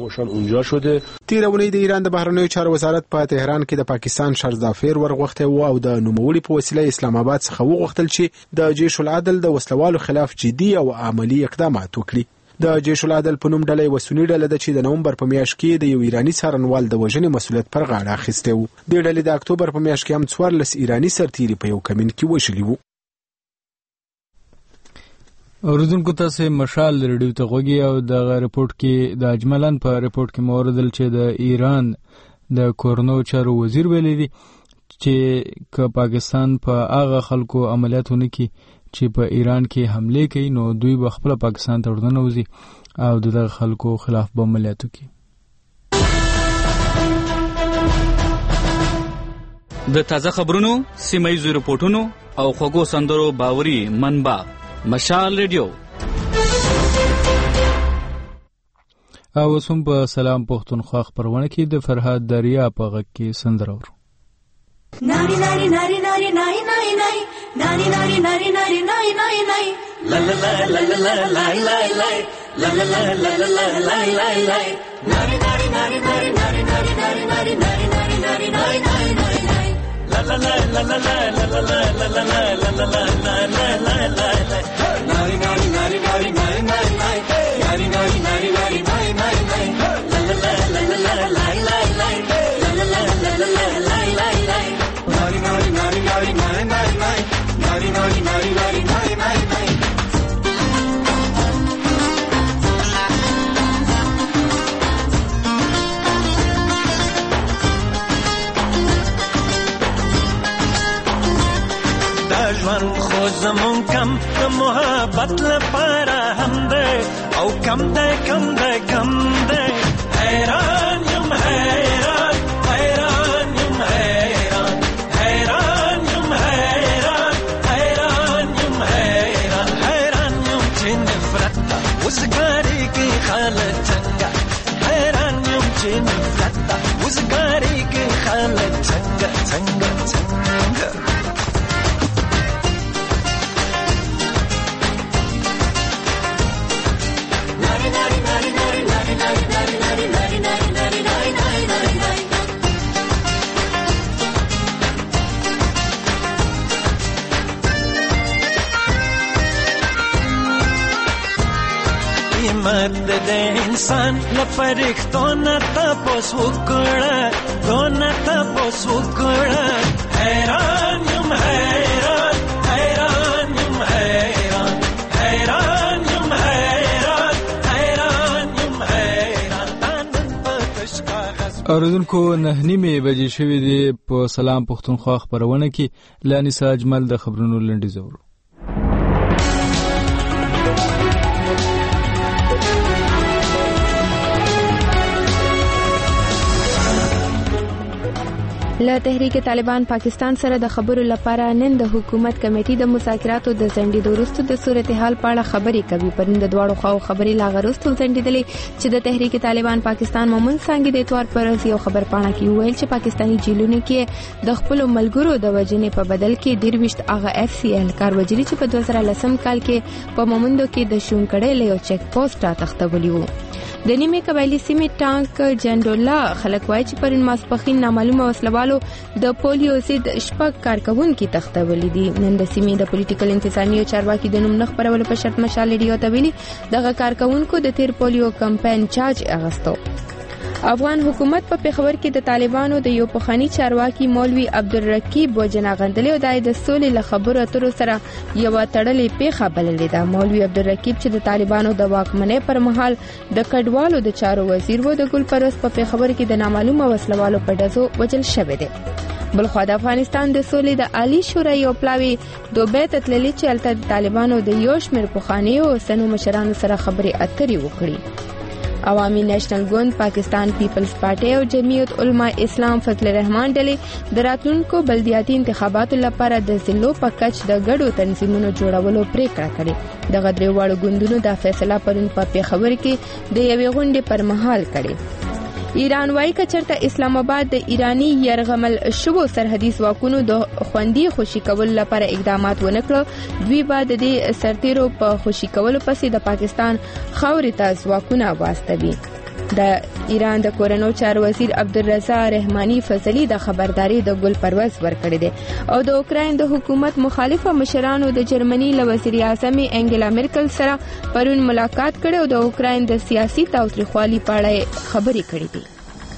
تیر اونۍ د ایران د بهرنیو چارو وزارت په تهران کې د پاکستان شرزافیر ورغوښته و او د نوموړي په وسیله اسلام آباد څخه وغوښتل چې د جیش العدل د وسلوالو خلاف جدي او عملی اقدامات وکړي. د جیش العدل په نوم ډلې وسونی ډله ده چې د نومبر په میاشت کې د یو ایرانی څارنوال د وژنې مسؤلیت پر غاړه اخیسته و. د ډلې د اکتوبر په میاشت کې هم څوارلس ایرانی سرتیري په یو کمین کې وژلي وو. اوریدونکو تاسو مشال ریډیو ته غوږی او د رپورت کې د اجملن په رپورت کې موردل چې د ایران د کورنیو چارو وزیر ویلي دي چې ک پاکستان په هغه خلکو عملیاتونه کې چې په ایران کې حمله کوي نو دوی به خپل پاکستان ته ورننوځي او د خلکو خلاف به عملیات وکړي. د تازه خبرونو، سیمایي رپورټونو او خوږو سندرو باوري منبع مشال ریډیو. او سم په سلام پښتونخوا خبرونه کې د فرهاد دریا په غږ کې سندره ورو. Nari nari nari nari nari nari nari nari nari nari nari nari nari nari la la la la la la la la la la la la la la la la la la nari nari nari nari nari nari nari nari nari nari nari nari nari nari la la la la la la la la la la la la la la la la la la la nari nari nari nari nari nari nari nari nari nari nari nari nari la la la la la la la la la la la la la la la la la Nari nari nari nari nari nari nari nari nari nari nari nari nari دا ژوند خو زمون کم د محبت لپاره هم ده او کم ده کم ده کم ده حیران یم حیران حیران یم حیران حیران یم حیران حیران یم حیران حیران یم چې نفرت وزګاری کې خالد څنګه حیران یم چې نفرت وزګاری کې خالد څنګه څنګه څنګه عظمت د انسان لپاره نه تاسو وکړه دونه تاسو وکړه حیران یم حیران حیران یم حیران حیران یم حیران حیران یم حیران اوریدونکو نه نیمه بجې شوې دي په سلام پښتونخوا خبرونه کې لانیسا اجمل د خبرونو لنډیز اورو. له تحریک طالبان پاکستان سره د خبرو لپاره نن د حکومت کمیټې د مذاکراتو د ځنډېدو وروسته د صورتحال په اړه خبرې کوي. پرون د دواړو خواو خبرې لا غوښتو ځنډېدلې چې د تحریک طالبان پاکستان مومن څنګه د اتوار پر ورځ یو خبر پاڼه کې ویل چې پاکستاني جیلونو کې د خپل ملګرو د وجنې په بدل کې ډیرويشت هغه اف سی ال کار وجري چې په دوه زره لسم کال کې په مومندو کې د شونکړې له یو چک پوسټ تختولي وو. د نیمه قبایلی سیمې ټانک جنډولا خلک وایي چې پرون ماسپخین نامعلومه وسلوالو د پولیو ضد شپږ کارکونکو تختولي دي. نن د سیمې د پولیټیکل انتظامی او چارواکي د نوم نه خبرولو په شرط مشال ریډیو ته ویلي دغه کارکونکو د تیر پولیو کمپاین چارج اغستو. افغان حکومت په پیښور کې د طالبانو د یو پخوانی چارواکي مولوي عبدالرقیب وجنا غندلې او د سولې له خبرو اترو سره یو تړلې پیښه بللې ده. مولوي عبدالرقیب چې د طالبانو د واکمنۍ پر مهال د کډوالو د چارو وزیر و د ګل پروس په پیښور کې د نامعلومه وسلوالو په ډزو وجل شوی دی. بلخو د افغانستان د سولې د عالی شورا یو پلاوی دوبه ته تللی چې الته د طالبانو د یو شمېر پخوانی او سنو مشرانو سره خبرې اترې وکړي. عوامي نېشنل ګوند، پاکستان پیپلز پارټي او جمعیت علما اسلام فضل الرحمن ډلې د راتلونکو بلدیاتي انتخاباتو لپاره د ضلعو په کچ د ګډو تنظیمونو جوړولو پریکړه کړې. دغه درې واړو ګوندونو دا فیصله پرون په پیښور کې د یوې غونډې پر مهال کړې. ایران وايي کچرته اسلام آباد د ایرانی يرغمل شوو سرحدي ځواکونو د خوندي خوشي کول لپاره اقدامات ونکړو دوی بعد د سرتیرو په خوشي کولو پسې د پاکستان خاورې ته ځواکونه واستوي. د ایران د کورنو چارو وزیر عبدالرضا رحماني فضلی د خبرداري د ګل پرواز ورکړی دی او د اوکراین د حکومت مخالفه مشرانو د جرمني له وزیر اعظم انګلا مرکل سره پرون ملاقات کړي او د اوکراین د سیاسي تاوتریخوالي په اړه خبرې کړې دي.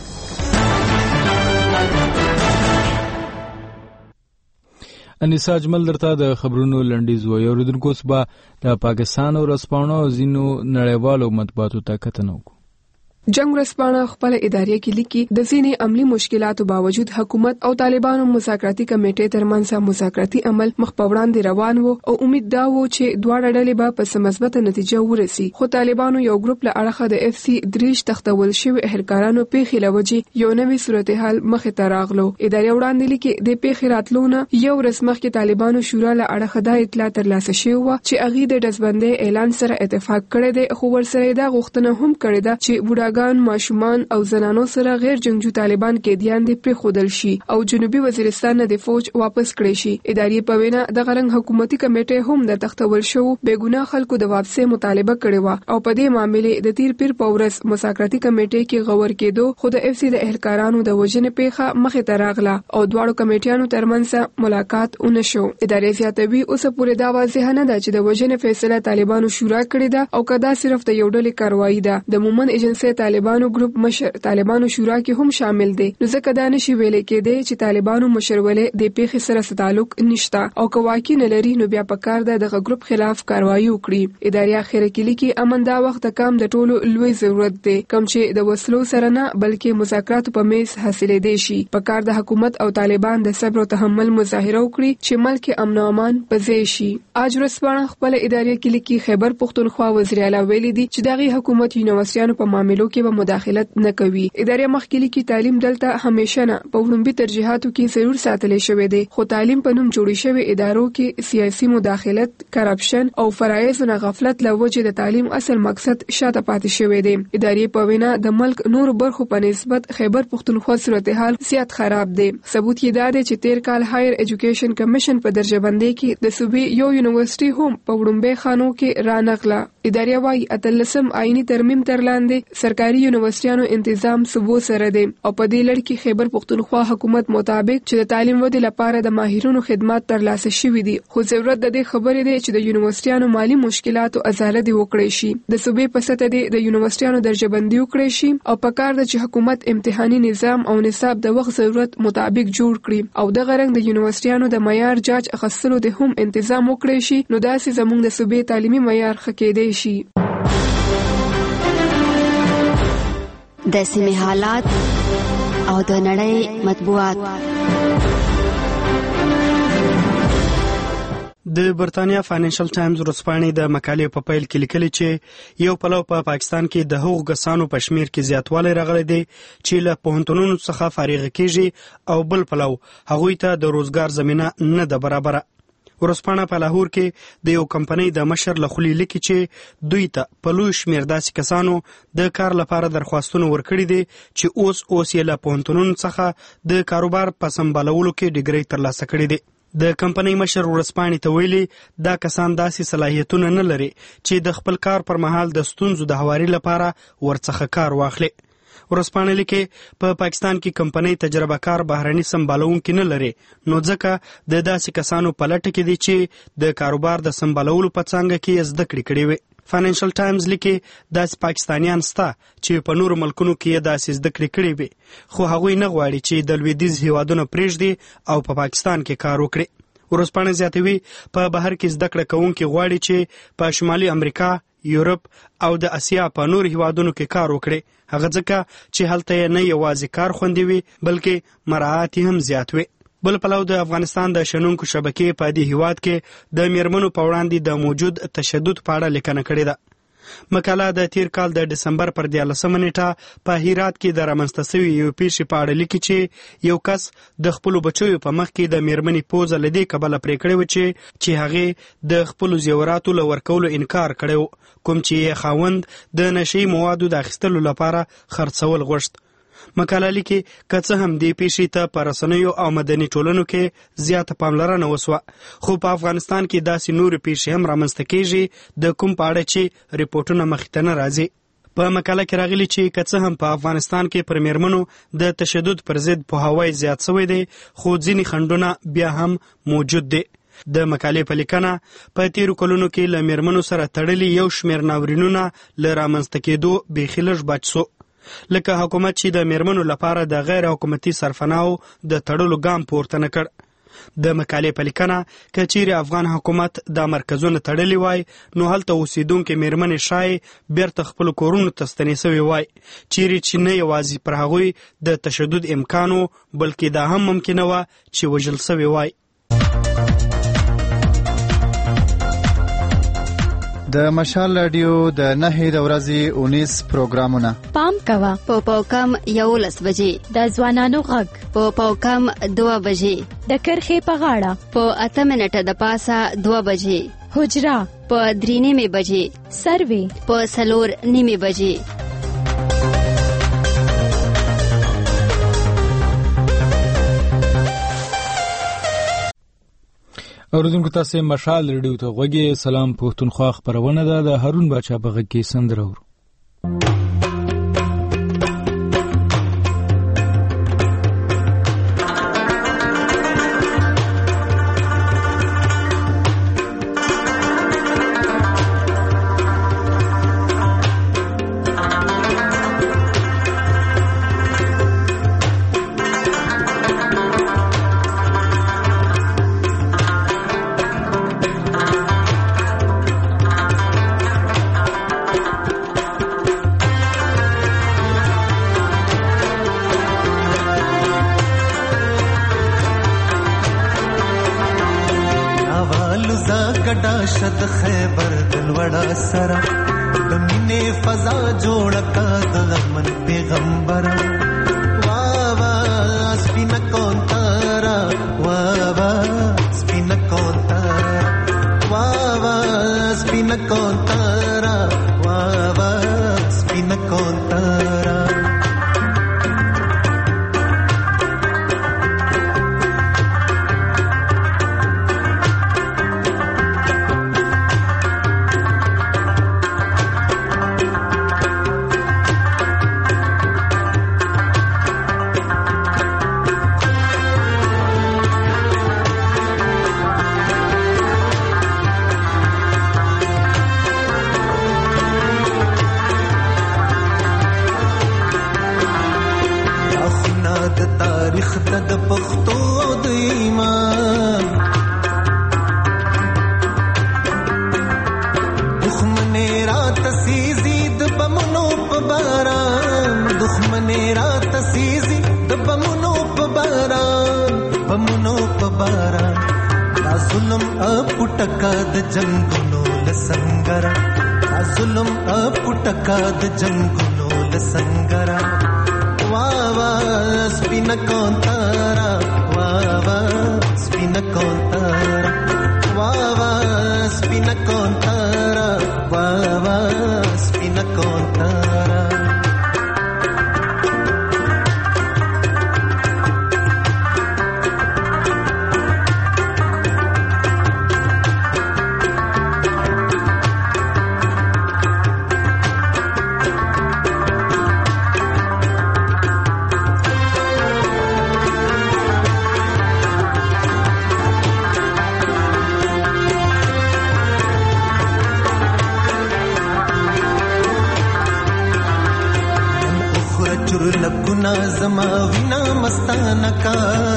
انیسا اجمل درته د خبرونو لنډیز وایي. اوریدونکو اوس به د پاکستان ورځپاڼو او ځینو نړیوالو مطبوعاتو ته کتنه وکړو. جنگ ورځپاڼه خپل ادارې کې لیکي د ځینې عملی مشکلاتو باوجود حکومت او طالبانو مذاکراتي کمیټې ترمنځ مذاکراتي عمل مخ په وړاندې روان وو او امید دا و چې دواړه ډلې به په مثبت نتیجه ورسي. خو طالبانو یو ګروپ له اړخه د اف سی دریش تختول شوی اهلکارانو پیښې لوجې یو نوې صورتحال مخ ته راغلو. ادارې وړاندې لیکي د پیښې راتلونه یو ورځ مخکې طالبانو شورا له اړخه دا اطلاع ترلاسه شوی و چې اغي د دزبندۍ اعلان سره اتفاق کړی دی، خو ورسره دا غوښتنه هم کړې ده چې بوډا ماشومان او زنانو سره غیر جنگجو طالبان کېدیان دي پرې خودل شي او جنوبي وزیرستان نه د فوج واپس کړي شي. ادارې په وینا د غرنګ حکومتي کمیټې هم د تختول شو بیګناه خلکو د واپسې مطالبه کړې و او په دې معاملې د تیر پیر پورس مذاکراتي کمیټې کې غور کېدو خو د اف سی د اهلکارانو د وژنې پیښه مخې ته راغله او دواړو کمیټیانو ترمنځ ملاقات ونشو. ادارې زیاتوي اوس پورې دا واضح نه ده چې د وژنې فیصله طالبانو شورا کړې ده او کدا صرف د یو ډلې کاروایی ده. د مومن ایجنسی طالبانو ګروپ مشر طالبانو شورا کې هم شامل دي، نو ځکه دا نشي ویل کېدی چې طالبانو مشر ولې د پیښې سره تعلق نشته او کواکی نه لري نو بیا پکار ده دغه ګروپ خلاف کاروایی وکړي. ادارې اخر کې لیکي امن دا وخت کم د ټولو لوی ضرورت دی کوم چې د وسلو سره نه بلکې مذاکرات په میز حاصلې دي شي. پکار د حکومت او طالبان د صبر او تحمل مظاهره وکړي چې ملک امن او امان پځې شي. اج ورځپاڼه خپل ادارې کې لیکي خیبر پختونخوا وزیر اعلی ویلي دي چې دغه حکومت یونیورسيانو په معاملو کې به مداخلت نه کوي. ادارې مخکې کې تعلیم دلته همیشه نه په وړاندې ترجیحاتو کې ضرور ساتل شوی دی، خو تعلیم په نوم جوړی شوی ادارو کې سیاسي مداخلت، کرپشن او فرایض نه غفلت لوجه د تعلیم اصل مقصد شاته پاتې شوی دی. ادارې په وینا د ملک نور برخو په نسبت خیبر پختونخوا صورتحال زیات خراب دی. ثبوت یې دا دی چې تیر کال هایر ایجوکیشن کمیشن په درجه بندۍ کې د صوبې یو یونیورسيټي هم په وړاندې خانو کې رانغله. ادارې وايي اتلسم آئینی ترمیم تر لاندې سرکاري یونیورسيټیانو تنظیم صوبو سره دی او په دې لړ کې خیبر پختونخوا حکومت مطابق چې د تعلیم ودې لپاره د ماهرونو خدمات ترلاسه شوي دي خو ضرورت د دې خبرې دی چې د یونیورسيټیانو مالی مشکلاتو ازاله دی وکړي شي د صوبې په سطح دی د یونیورسيټیانو درجه بندي وکړي شي او په کار د چې حکومت امتحاني نظام او نصاب د وخت ضرورت مطابق جوړ کړي او د غرنګ د یونیورسيټیانو د معیار جاج اخیستلو د هم تنظیم وکړي شي نو داسې زموږ د صوبې تعلیمي معیار ښه کېدای شي. د سیمې حالات او د نړۍ مطبوعات. د برتانیا فاینانشل ټایمز ورځپاڼې د مقالې په پیل کې لیکلي چې یو پلو په پا پاکستان کې د هغو کسانو په شمیر کې زیاتوالی راغلی دی چې له پوهنتونونو څخه فارغ کیږي او بل پلو هغوی ته د روزګار زمینه نه ده برابره. ورځپاڼه په لاهور کې د یو کمپنۍ د مشر له خولې لیکي چې دوی ته په لوی شمیر داسې کسانو د کار لپاره درخواستونه ورکړي دي چې اوس اوس یې له پوهنتونونو څخه د کاروبار په سمبالولو کې ډیګري ترلاسه کړي دي. د کمپنۍ مشر ورځپاڼې ته ویلي دا کسان داسې صلاحیتونه نه لري چې د خپل کار پر مهال د ستونزو د هواري لپاره ورڅخه کار واخلي. ورځپاڼه لیکي په پا پاکستان کې کمپنۍ تجربه کار بهرني سمبالونکي نه لري نو ځکه د داسې کسانو په لټه کې دي چې د کاروبار د سمبالولو په څانګه کې زده کړې کړې وي. فاینانشل ټایمز لیکي داسې پاکستانیان سته چې په نورو ملکونو کې داسې زده کړې کړې وي خو هغوی نه غواړي چې د لویدیځ هیوادونه پرېږدي او په پاکستان کې کار وکړي. ورځپاڼه زیاتوي په بهر کې زده کړه کوونکي غواړي چې په شمالي امریکا، یورپ او د اسیا په نور هیوادونو کې کار وکړي هغه ځکه چې هلته یې نه یوازې کار خوندي وي بلکې مراعات هم زیات وي. بل پلو د افغانستان د شنونکو شبکې په دې هیواد کې د میرمنو په وړاندې د موجود تشدد په اړه لیکنه کړې ده. مقاله د تیر کال د دسمبر پر دیارلسمه نیټه په هرات کې د رامنځته شوې یو پیښې په اړه لیکي چې یو کس د خپلو بچیو په مخ کې د میرمنې پوزه له دې کبله پرې کړې وه چې چې هغې د خپلو زیوراتو له ورکولو انکار کړی و کوم چې یې خاوند د نشهیي موادو د اخیستلو لپاره خرڅول غوښت. مقاله لیکي که څه هم دې پیښې ته په رسنیو او مدني ټولنو کې زیاته پاملرنه وسوه خو په افغانستان کې داسې نورې پیښې هم رامنځته کیږي د کوم په اړه چې ریپورټونه مخې ته نه راځي. په مقاله کې راغلي چې که څه هم په افغانستان کې پر میرمنو د تشدد پر ضد پوهاوی زیات شوی دی خو ځینې خنډونه بیا هم موجود دي. د مقالې په لیکنه په تیرو کلونو کې له میرمنو سره تړلي یو شمېر ناورینونه له رامنځته کېدو بیخي لږ بچ سو لکه حکومت چې د میرمنو لپاره د غیر حکومتي سرپناهو د تړلو ګام پورته نه کړ. د مقالې په لیکنه که چیرې افغان حکومت دا مرکزونه تړلي وای نو هلته اوسیدونکې میرمنې شاید بیرته خپلو کورونو ته ستنې سوې وای چیرې چې نه یوازې پر هغوی د تشدد امکان و بلکې دا هم ممکنه وه چې وژل سوې وای. د مشال رادیو د نهې د ورځې اونیس پروګرامونه پام کوه په پاوکم یولس بجې د ځوانانو غږ په پاوکم دوه بجې د کرخې په غاړه په اته منټه د پاسه دوه بجې حجرا په درې نیمې بجې سروي په څلور نیمې بجې. اوریدونکو تاسو مشال ریډیو ته غوږی. سلام پښتونخوا خبرونه ده د هارون باچا په غږ کې سندره ورو. شد خیبر دلوڑا سرا دمینه فضا جوړ کا دغمن پیغمبر وا وا سپین کون تارا وا وا سپین کون تارا وا وا سپین کون تارا وا وا سپین کون تارا. پښتو د ایمان دښمنه را تسیزي د بمونو په باران دښمنه را تسیزي د بمونو په باران بمونو په باران دا ظلم اپټکا د جنگونو لسنګرا دا ظلم اپټکا د جنگونو لسنګرا وا وا سپینا کونتارا وا وا سپینا کونتارا وا وا سپینا کونتارا وا وا سپینا کونتارا لګونا زما وینا مستانه کا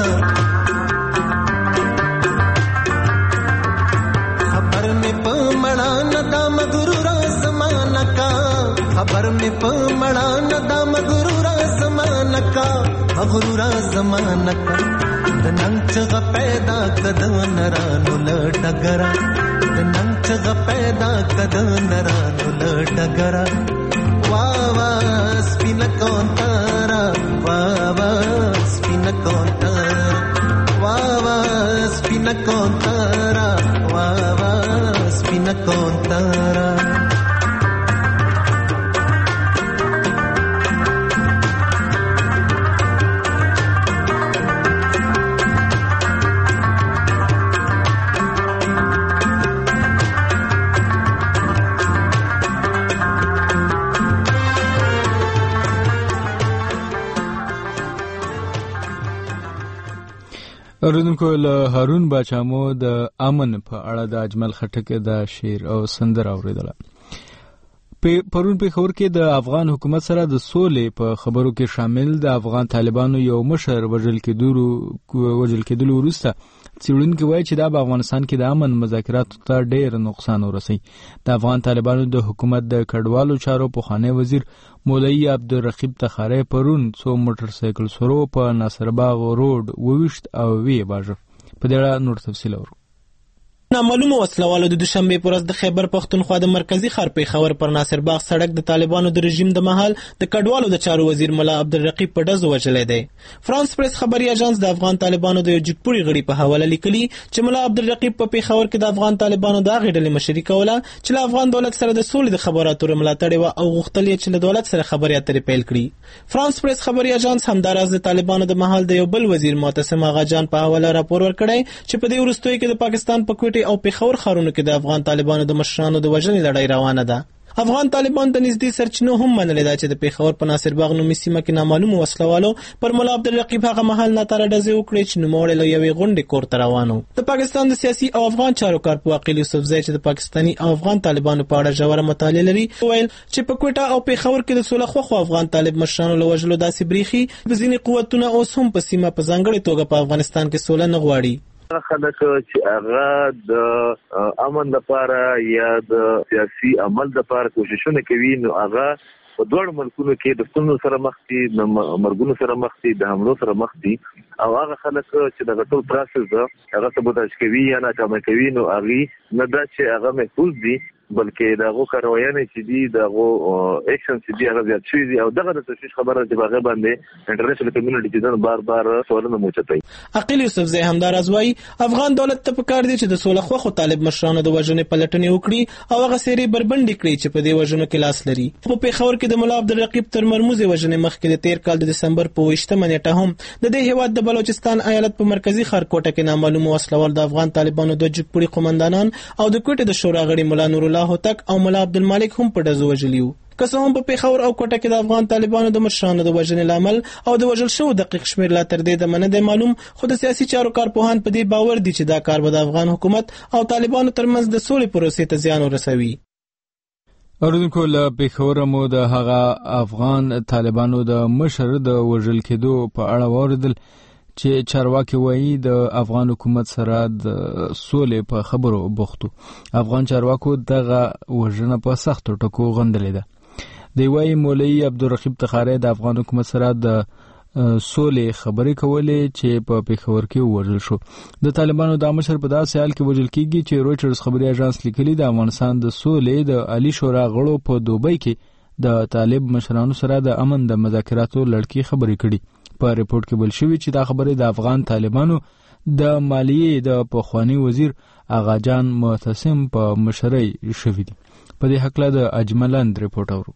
خبر میں پمړا ندا مغرور زمانہ کا خبر میں پمړا ندا مغرور زمانہ کا مغرور زمانہ کا د ننچ غ پیدا کد نرانو لټګرا د ننچ غ پیدا کد نرانو لټګرا وا وا سپینا کونتارا وا وا سپینا کونتارا وا وا سپینا کونتارا وا وا سپینا کونتارا اوریدونکو له هارون باچامو د امن په اړه د اجمل خټک د شعر او سندره اوریدله. پرون پیښور کې د افغان حکومت سره د سولې په خبرو کې شامل د افغان طالبانو یو مشر وژل کېدلو وژل کېدلو وروسته څېړونکي وایي چې دا په افغانستان کې د امن مذاکراتو ته ډېر نقصان ورسوي. د افغان طالبانو د حکومت د کډوالو چارو پخوانی وزیر مولوي عبدالرقیب تخاری پرون څو موټر سایکل سورو په ناصرباغ روډ وویشت او ویې باژه. په دې اړه نور تفصیل اورو. نامعلومه وسلوالو د دوشنبه پر ورځ د خیبر پښتونخوا د مرکزی ښار پیښور پر ناصرباغ سړک د طالبانو د رژیم د مهال د کډوالو د چارو وزیر مولا عبدالرقیب په ډزو وژلی دی. فرانس پریس خبري اژانس د افغان طالبانو د یو جګپوړي غړي په حواله لیکلي چې مولا عبدالرقیب په پیښور کې د افغان طالبانو د هغې ډلې مشري کوله چې له افغان دولت سره د سولې د خبرو اترو ملاتړ وه او غوښتل یې چې له دولت سره خبرې اترې پیل کړي. فرانس پریس خبري اژانس همداراز د طالبانو د مهال د یو بل وزیر معتصم آغا جان په حواله راپور ورکړی چې په دې وروستیو کې د پاکستان په کوټې او پیښور ښارونو کې د افغان طالبانو د مشرانو د وژنې لړۍ روانه ده. افغان طالبان د نږدې سرچینو هم منلې ده چې د پیښور په ناصرباغ نومي سیمه کې نامعلومو وسلوالو پر مولا عبدالرقیب هغه مهال ناتاره ډزې وکړې چې نوموړی له یوې غونډې کور ته روان و. د پاکستان د سیاسي او افغان چارو کارپوه عقیل یوسفزی چې د پاکستاني او افغان طالبانو په اړه ژوره مطالعه لري وویل چې په کوټه او پیښور کې د سوله خوښو افغان طالب مشرانو له وژلو داسې بریښي چې ځینې قوتونه اوس هم په سیمه په ځانګړې توګه په افغانستان کې سوله نه غواړي. خلک چې هغه د امن لپاره یا د سیاسي عمل لپاره کوششونه کوي نو هغه په دوه ملکونو کې د ستونزو سره مخ دي، د مرګونو سره مخ دي، د حملو سره مخ دي او هغه خلک چې د ټول پروسس ده هغه سبوتاژ کوي یا ناکامه کوي نو هغه نه دا چې هغه محفوظ دي بلکې دغه کاروایانه چې دي دغه اکشن چې دي هغه زیات شوی دي او دغه د تشویش خبره چې هغه باندې انټرنیشنل کمیونټي چې دن بار بار سوالونه موچتای. عقیل یوسفزی همداراز وایي افغان دولت ته پکار دي چې د سوله خوښو طالب مشرانو د وژنې پلټنې وکړي او هغه سری بربندي کړي چې په دې وژنو کې لاس لري. په پیښور کې د مولا عبدالرقیب تر مرموزې وژنې مخکې د تیر کال د دسمبر په اوویشتمه نیټه هم د دې هیواد د بلوچستان ایالت په مرکزی ښار کوټه کې نامعلومه وسلوال د افغان طالبانو د جګپوړي قومندانان او د کوټې د شورا غړي مولا نور الله هوتک او مولا عبدالمالک هم په ډزو وژلي وو. که څه هم په پیښور او کوټه کې د افغان طالبانو د مشرانو د وژنې لامل او د وژل شوو دقیق شمېر لا تر دې دمه نه دی معلوم، خو د سیاسي چارو کارپوهان په دې باور دي چې دا کار به د افغان حکومت او طالبانو ترمنځ د سولې پروسې ته زیان ورسوي. اوریدونکو له پیښوره مو د هغه افغان طالبانو د مشر د وژل کېدو په اړه واوریدل چې چارواکي وایي د افغان حکومت سره د سولې په خبرو بوختو. افغان چارواکو دغه وژنه په سختو ټکو غندلې ده. دی وایي مولوي عبدالرقیب تخاری د افغان حکومت سره د سولې خبرې کولې چې په پېښور کې ووژل شو. د طالبانو د مشر په داسې حال کې وژل کیږي چې رويټرز خبري اژانس لیکلي د افغانستان د سولې د عالی شورا غړو په دوبۍ کې د طالب مشرانو سره د امن د مذاکراتو لړکی خبرې کړي. په ریپورت کې بل شوی چې دا خبره د افغان طالبانو د مالیې د پخوانی وزیر آغا جان معتصم په مشرۍ شوی دي. په دې حق له د اجملند ریپورت اورو.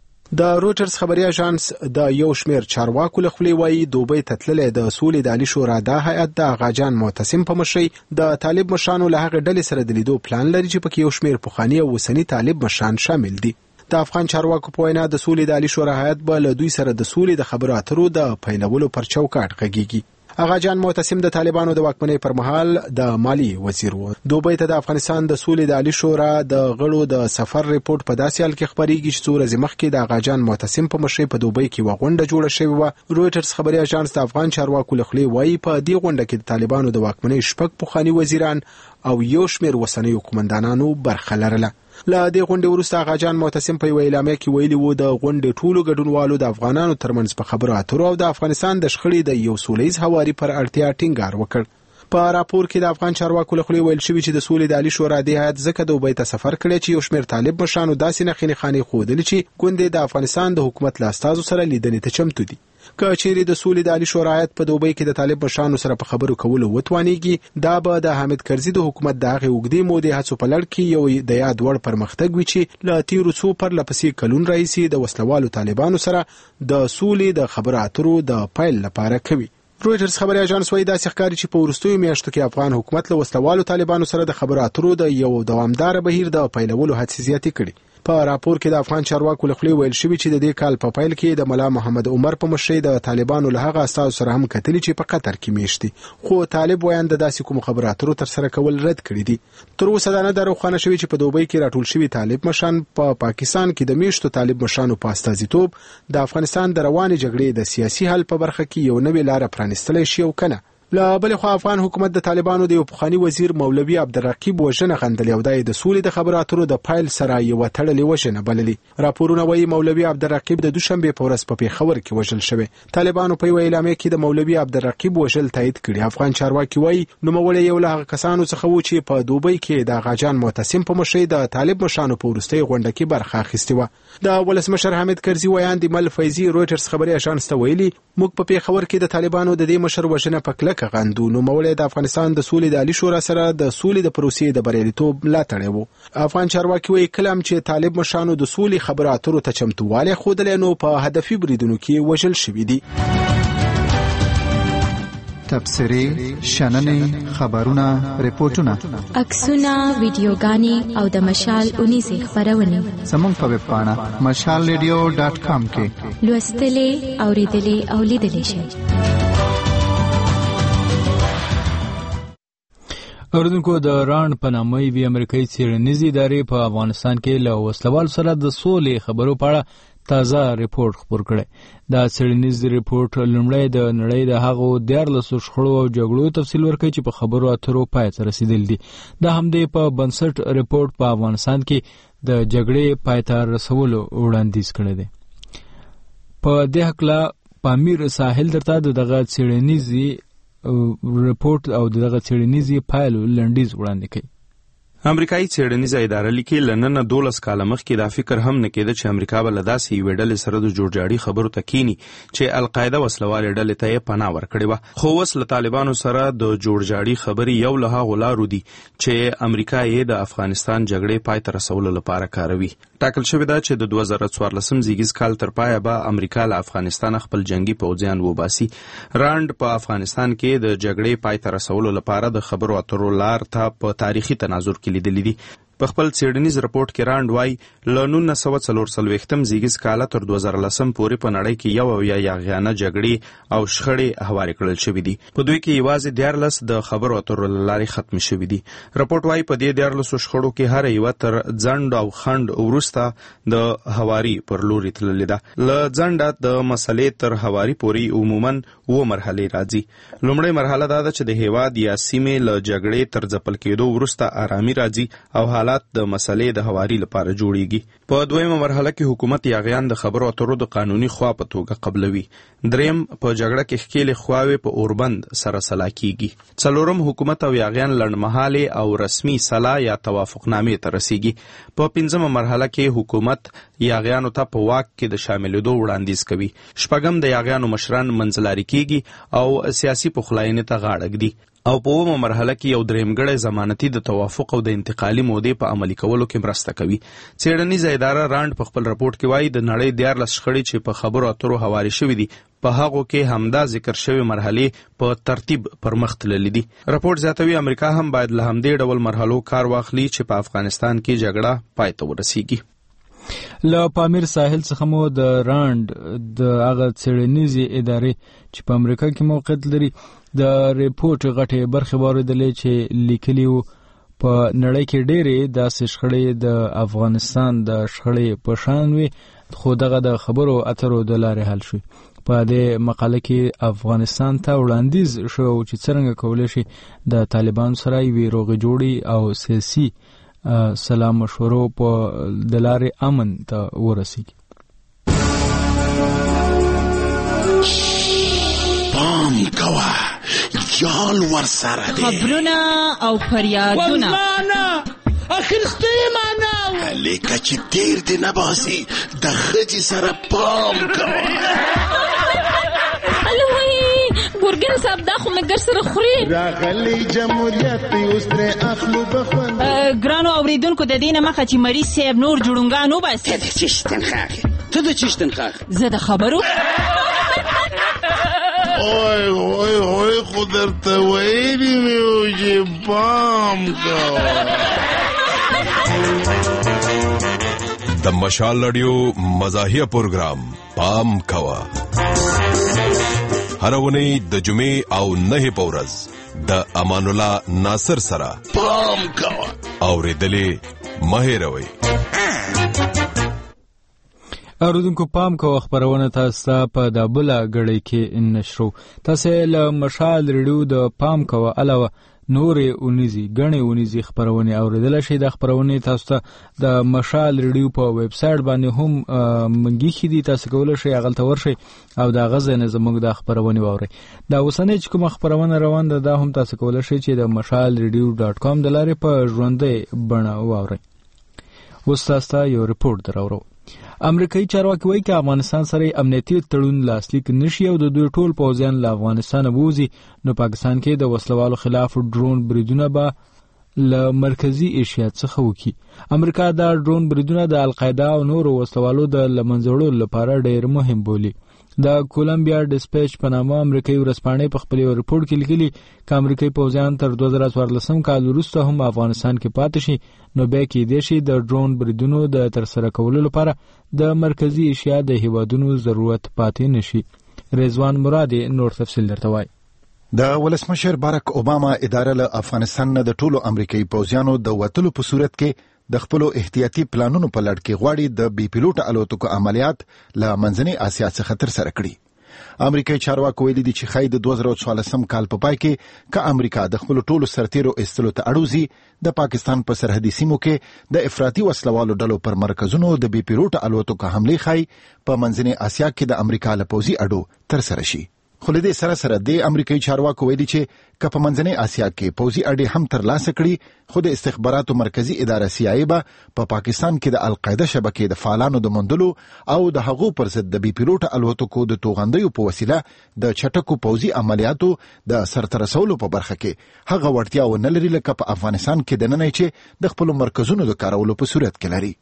د رويټرز خبري اژانس د یو شمیر چارواکو لخوا وایي دوبۍ تتللې د سولې د عالی شورا د هیئت د آغا جان معتصم په مشرۍ د طالب مشرانو له هغه ډلې سره د لیدو پلان لري چې پکې یو شمیر پخوانی او وسنی طالب مشران شامل دي. د افغان چارواکو په وینا د سولې د عالی شورا هیئت به له دوی سره د سولې د خبرو اترو د پیلولو پر چوکاټ غږیږي. آغا جان معتصم د طالبانو د واکمنۍ پر مهال د مالی وزیر و. دوبۍ ته د افغانستان د سولې د عالی شورا د غړو د سفر ریپورت په داسې حال کې خبرېږي چې څو ورځې مخکې د آغا جان معتصم په مشرۍ په دوبۍ کې وغونډه جوړه شوې وه. رويټرز خبري اژانس د افغان چارواکو له خولې وایي په دې غونډه کې د طالبانو د واکمنۍ شپږ پخواني وزیران او یو شمیر وسنیو قومندانانو برخه لرله. له دې غونډې وروسته آغا جان معتصم په یوه اعلامیه کې ویلي وو د غونډې ټولو ګډونوالو د افغانانو ترمنځ په خبرو اترو او د افغانستان د شخړې د یو سولیز هواري پر اړتیا ټینګار وکړ. په راپور کې د افغان چارواکو له خولې ویل شوی چې د سولې د عالی شورا د هیئت ځکه دوبۍ ته سفر کړی چې یو شمیر طالب مشرانو داسې نښې خانې ښودلې چې ګوندې د افغانستان د حکومت له استازو سره لیدنې ته چمتو دي. که چیرې د سولې د عالی شورا هیئت په دوبۍ کې د طالب مشرانو سره په خبرو کولو وتوانیږي دا به د حامد کرزي د حکومت د هغې اوږدې مودې هڅو په لړ کې یو د یاد وړ پرمختګ وي چې له تیرو څو پرله پسې کلونو راهیسې د وسلوالو طالبانو سره د سولې د خبرو اترو د پیل لپاره کوي. رويټرز خبري اژانس وايي داسې ښکاري چې په وروستیو میاشتو کې افغان حکومت له وسلوالو طالبانو سره د خبرو اترو د یو دوامدار بهیر د پیلولو هڅې زیاتې کړي. په راپور کې د افغان چارواکو له خولې ویل شوی چې د دې کال په پیل کې د ملا محمد عمر په مشرۍ د طالبانو له هغه استازو سره هم کتلي چې په قطر کې میشتي، خو طالب وایي د داسې کوم خبرو اترو تر سره کول رد کړي دي. تر اوسه دا نه روښانه شوی چې په دوبۍ کې راټول شوي طالب مشران په پا پاکستان کې د میشتو طالب مشرانو په استازیتوب د افغانستان د روانې جګړې د سیاسي حل په برخه کې یو نوې لاره پرانیستلی شي او کنه. له بلې خوا افغان حکومت د طالبانو د یو پخواني وزیر مولوي عبدالرقیب وژنه غندلې او د سولې د خبرو اترو د پایل سره یوه تړلې وژنه بللې. راپورونه وایي مولوي عبدالرقیب د دوشنبې په ورځ په پېښور کې وژل شوی. طالبانو په یوه اعلامیه کې د مولوي عبدالرقیب وژل تایید کړي. افغان چارواکي وایي نوموړی یو له هغه کسانو څخه و چې په دوبۍ کې د آغا جان معتصم په مشرۍ د طالب مشرانو په وروستۍ غونډه کې برخه اخیستې وه. د ولسمشر حامد کرزي ویاند مل فیضي رويټرز خبري اژانس ته ویلي موږ په پېښور کې د طالبانو د دې مشر وژنه په کلکه غندو. نوموړی د افغانستان د سولې د عالی شورا سره د سولې د پروسې د بریالیتوب ملاتړی و. افغان چارواکي وایي کله هم چې طالب مشرانو د سولې خبرو اترو ته چمتووالی ښودلی نو په هدفي بریدونو کې وژل شوي دي. تبصرې، شننې، خبرونه، ریپورتونه، عکسونه، ویډیوګانې او د مشال اونیزې خپرونې زموږ په ویب پاڼه مشال ریډیو ډاټ کام کې لوستلې، اورېدلې او لیدلې شئ. اوردونکو د رانډ په نامه وی امریکایي څېړنیزې ادارې په افغانستان کې له وسلوال سره د سولې خبرو په اړه تازه ریپورت خپور کړی. دا څېړنیز ریپورت لومړی د نړۍ د هغو دیارلسو شخړو او جګړو تفصیل ورکوي چې په خبرو اترو پای ته رسېدلي دي. د همدې په بنسټ ریپورت په افغانستان کې د جګړې پای ته رسولو وړاندیز کړی دی. په دې هکله پامیر ساحل درته د دغه څېړنیزې ریپورت او دغه څېړنیزې پایلو لنډیز وړاندې کوي. امریکایي څېړنیزه اداره لیکي له نن نه دولس کاله مخکې دا فکر هم نه کېده چې امریکا به له داسې یوې ډلې سره د جوړجاړي خبرو ته کیني چې القاعده وسلوالې ډلې ته یې پناه ورکړې وه. خو اوس له طالبانو سره د جوړجاړي خبرې یو له هغو لارو دي چې امریکا یې د افغانستان جګړې پای ته رسولو لپاره کاروي. ټاکل شوې ده چې د دوه زره څوارلسم زیږیز کال تر پایه به امریکا له افغانستان خپل جنگي پوځیان وباسي. رانډ په افغانستان کې د جګړې پای ته رسولو لپاره د خبرو اترو لار ته په تاریخي تناظر کې لیدلې دي. په خپل څېړنیز رپورټ کې راند وایي له نولس سوه څلور څلوېښتم زیږیز کاله تر دوه زره لسم پورې په نړۍ کې یو اویا یاغیانه جګړې او شخړې هوارې کړل شوي دي. په دوی کې یوازې دیارلس د خبرو اترو له لارې ختمې شوي دي. رپورټ وایي په دې دیارلسو شخړو کې هره یوه تر ځنډ او خنډ وروسته د هواري پر لوري تللې ده. له ځنډه د مسلې تر هواري پورې عموماً اووه مرحلې راځي. لومړۍ مرحله دا ده چې د هیواد یا سیمې له جګړې تر ځپل کېدو وروسته آرامي راځي او حالات د مسلې د هواري لپاره جوړیږي. په دویمه مرحله کې حکومت یاغیان د خبرو اترو د قانوني خوا په توګه قبلوي. دریم په جګړه کې ښکېلې خواوې په اوربند سره سلا کیږي. څلورم حکومت او یاغیان لنډمهالې او رسمي سلا یا توافقنامې ته رسیږي. په پنځمه مرحله کې حکومت یاغیانو ته په واک کې د شاملېدو وړاندیز کوي. شپږم د یاغیانو مشران منځلاري کیږي او سیاسي پخلاینې ته غاړه ږدي. او په اوومه مرحله کې یو درېمګړی ضمانتي د توافق او د انتقالي مودې په عملي کولو کې مرسته کوي. څېړنیزه اداره رانډ په خپل رپورټ کې وایي د نړۍ دیارلس شخړې چې په خبرو اترو هوارې شوي دي په هغو کې همدا ذکر شوي مرحلې په ترتیب پر مخ تللي دي. رپورټ زیاتوي امریکا هم باید له همدې ډول مرحلو کار واخلي چې په افغانستان کې جګړه پای ته ورسیږي. له پامیر ساحل څخه مو د رانډ د هغه څېړنیزې ادارې چې په امریکا کې موقعیت لري د ریپورټ غټې برخې واورېدلې چې لیکلي وو په نړۍ کې ډېرې داسې شخړې د افغانستان د شخړې په شان وي خو دغه د خبرو اترو د لارې حل شوي. په دې مقاله کې افغانستان ته وړاندیز شو چې څرنګه کولی شي د طالبانو سره یوې روغې جوړې او سیاسي سلام مشورو په د لارې امن ته ورسیږي. پام کوه جال ور سره دی خبرونه او فریادونه والله اخرسته معنا لیکه چې تیر دی نباسي د خځې سره پام کوه. ګورګین صاحب دا خو مګر سره خوري راغلی جمهوریت اوس ترې اخلو بخون. ګرانو اوریدونکو د دې نه مخه چې مریض صاحب نور جوړونګان وباسي. ته د چشتنخاغ ته د چشتنخاغ زه د خبرو اوی اوی اوی خو درته ویلي مې و چې پام کوه. د مشال رادیو مزاحیه پروګرام پام کوه هر ونی د جمعې او نه په ورځ د امان الله ناصر سره پام کوه اورېدلې مهیروي. اوریدونکو پام کوه خبرونه تاسو په د بله غړې کې نشرو. تاسو له مشال رادیو د پام کوه علاوه نورې اونیزي غنې اونیزي خبرونه اوریدل شي. د خبرونه تاسو ته د مشال رادیو په ویب سټ باندې هم منګي خېدي تاسو کولای شئ هغه ورشئ او دا غزنه زموږ د خبرونه ووري. دا اوسنۍ چې کوم خبرونه روان ده دا هم تاسو کولای شئ چې د مشال رادیو ډاټ کام د لارې په ژوندۍ بڼه ووري. اوس تاسو ته یو رپورټ دراوړو. امریکایي چارواکي وایي چې افغانستان سره امنیتي تړون لاسلیک نشي او د دوی ټول پوځیان له افغانستان ووځي نو پاکستان کې د وسلوالو خلاف ډرون بریدونه به له مرکزی ایشیا څخه وکړي. امریکا دا ډرون بریدونه د القاعده او نورو وسلوالو د لمنځوړو لپاره ډېر مهم بولي. د کولمبیا ډیسپیچ په نامه امریکایي ورځپاڼې په خپل رپورټ کې لیکلي چې امریکایي پوځیان تر دوه زره څوارلسم کال وروسته هم افغانستان کې پاتې شي نو بیا کېدای شي د ډرون بریدونو د ترسره کولو لپاره د مرکزی ایشیا د هیوادونو ضرورت پاتې نشي. رضوان مرادي نور تفصیل درته وایي. د ولسمشر بارک اوباما اداره له افغانستان نه د ټولو امریکایي پوځیانو د وتلو په صورت کې د خپل احتیاطي پلانونو په لړ کې غواړي د بي پیلوټ الوتکو عملیات له منځنۍ اسیا څخه تر سره کړي. امریکایي چارواکو ویلي دي چې ښایي د دوه زره څوارلسم کال په پای کې که امریکا د خپل ټولو سرتیرو ایستلو ته اړوځي د پاکستان په سرحدي سیمو کې د افراطي وسلوالو ډلو پر مرکزونو د بي پیلوټ الوتکو حملې ښایي په منځنۍ اسیا کې د امریکا له پوځي اډو تر سره شي. خو له دې سره سره د امریکایي چارواکو ویلي چې که په منځنۍ اسیا کې پوځي اډې هم ترلاسه کړي خو د استخباراتو مرکزی اداره سی آی به په پاکستان کې د القاعده شبکې د فعالانو د موندلو او د هغو پر ضد د بي پیلوټ الوتکو د توغندیو په وسیله د چټکو پوځي عملیاتو د سرته رسولو په برخه کې هغه وړتیا ونه لري لکه په افغانستان کې دننه چې د خپل مرکزونو د کارولو په صورت کې لري.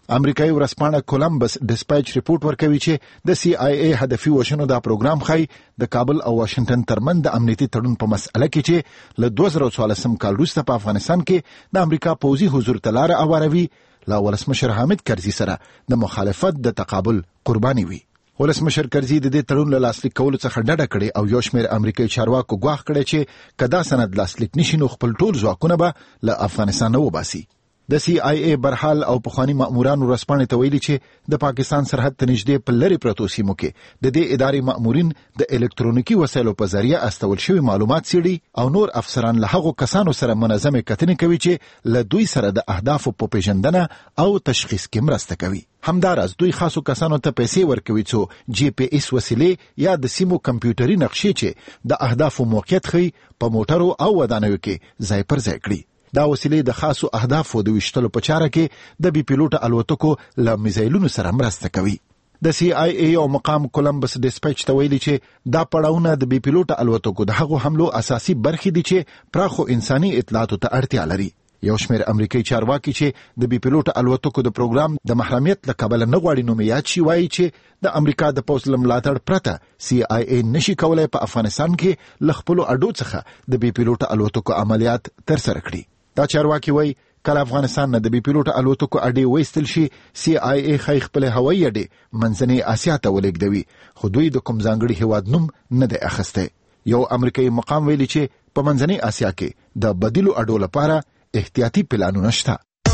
امریکایي ورځپاڼه کولمبس ډسپیچ ریپورت ورکوي چې د سی آی ای هدفي وژنو دا پروګرام خای د کابل او واشنگټن ترمن د امنیتي تړون په مسأله کې چې له دوه زره څوارلسم کال وروسته په افغانستان کې د امریکا پوځي حضور ته لاره هواروي لا ولسمشر حامد کرزي سره د مخالفت د تقابل قرباني وي. ولسمشر کرزي د دې تړون له لاسلیک کولو څخه ډډه کړې او یو شمېر امریکایي چارواکو ګواښ کړی چې کدا سند لاسلیک نشي نو خپل ټول ځواکونه به له افغانستان وباسي. د سی آی ای برحال او پخوانی مأمورانو ورځپاڼې ته ویلي چې د پاکستان سرحد ته نږدې په لرې پرتو سیمو کې د دې ادارې مأمورین د الکترونیکي وسایلو په ذریعه استول شوي معلومات څېړي او نور افسران له هغو کسانو سره منظمې کتنې کوي چې له دوی سره د اهدافو په پیژندنه او تشخیص کې مرسته کوي. همداراز دوی خاصو کسانو ته پیسې ورکوي څو جی پی ایس وسیلې یا د سیمو کمپیوټري نقشې چې د اهدافو موقعیت ښیي په موټرو او ودانیو کې ځای پر ځای کړي. دا وسیلې د خاصو اهدافو د ویشتلو په چاره کې د بي پیلوټ الوتکو له میزایلونو سره مرسته کوي. د سی آی ای او مقام کولمبس ډسپیچ ته ویلي چې دا پړاوونه د بي پیلوټ الوتکو د هغو حملو اساسي برخې دي چې پراخو انساني اطلاعاتو ته اړتیا لري. یو شمېر امریکایي چارواکي چې د بي پیلوټ الوتکو د پروګرام د محرمیت له کبله نه غواړي نوم یاد شي وایي چې د امریکا د پوځ له ملاتړ پرته سی آی ای نشي کولای په افغانستان کې له خپلو اډو څخه د بي پیلوټ الوتکو عملیات ترسره کړي. دا چارواکي وایي کله افغانستان نه د بي پیلوټ الوتکو اډې وایستل شي سی آی ای خای خپل هوایي اډې منځنۍ اسیا ته ولېږدوي خو دوی د کوم ځانګړي هیواد نوم نه دی اخیستی. یو امریکایي مقام ویلي چې په منځنۍ اسیا کې د بدیلو اډو لپاره احتیاطي پلانونه شته.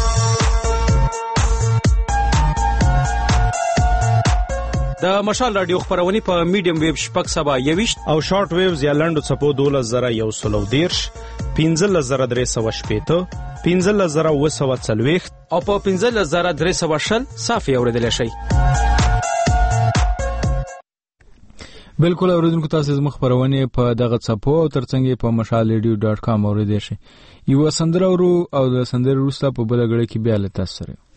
د مشال رادیو خبرونه په میډیم ویب شپږ سبا یويشت او شارټ ویوز یا لنډو چپو دولس زره یو سلو دیرش پنځلس زره درې سوه شپېته پنځلس زره اوه سوه څلوېښت او په پنځلس زره درې سوه شل صافي اورېدلی شئ. بالکل اوریدونکو تاسو زموږ خبرونه په دغه چپو او ترڅنګ په مشال رادیو ډاټ کام اوریدئ شئ. یو سندره ورو او د سندره وروسته په بل غړي کې بیا له تاسو سره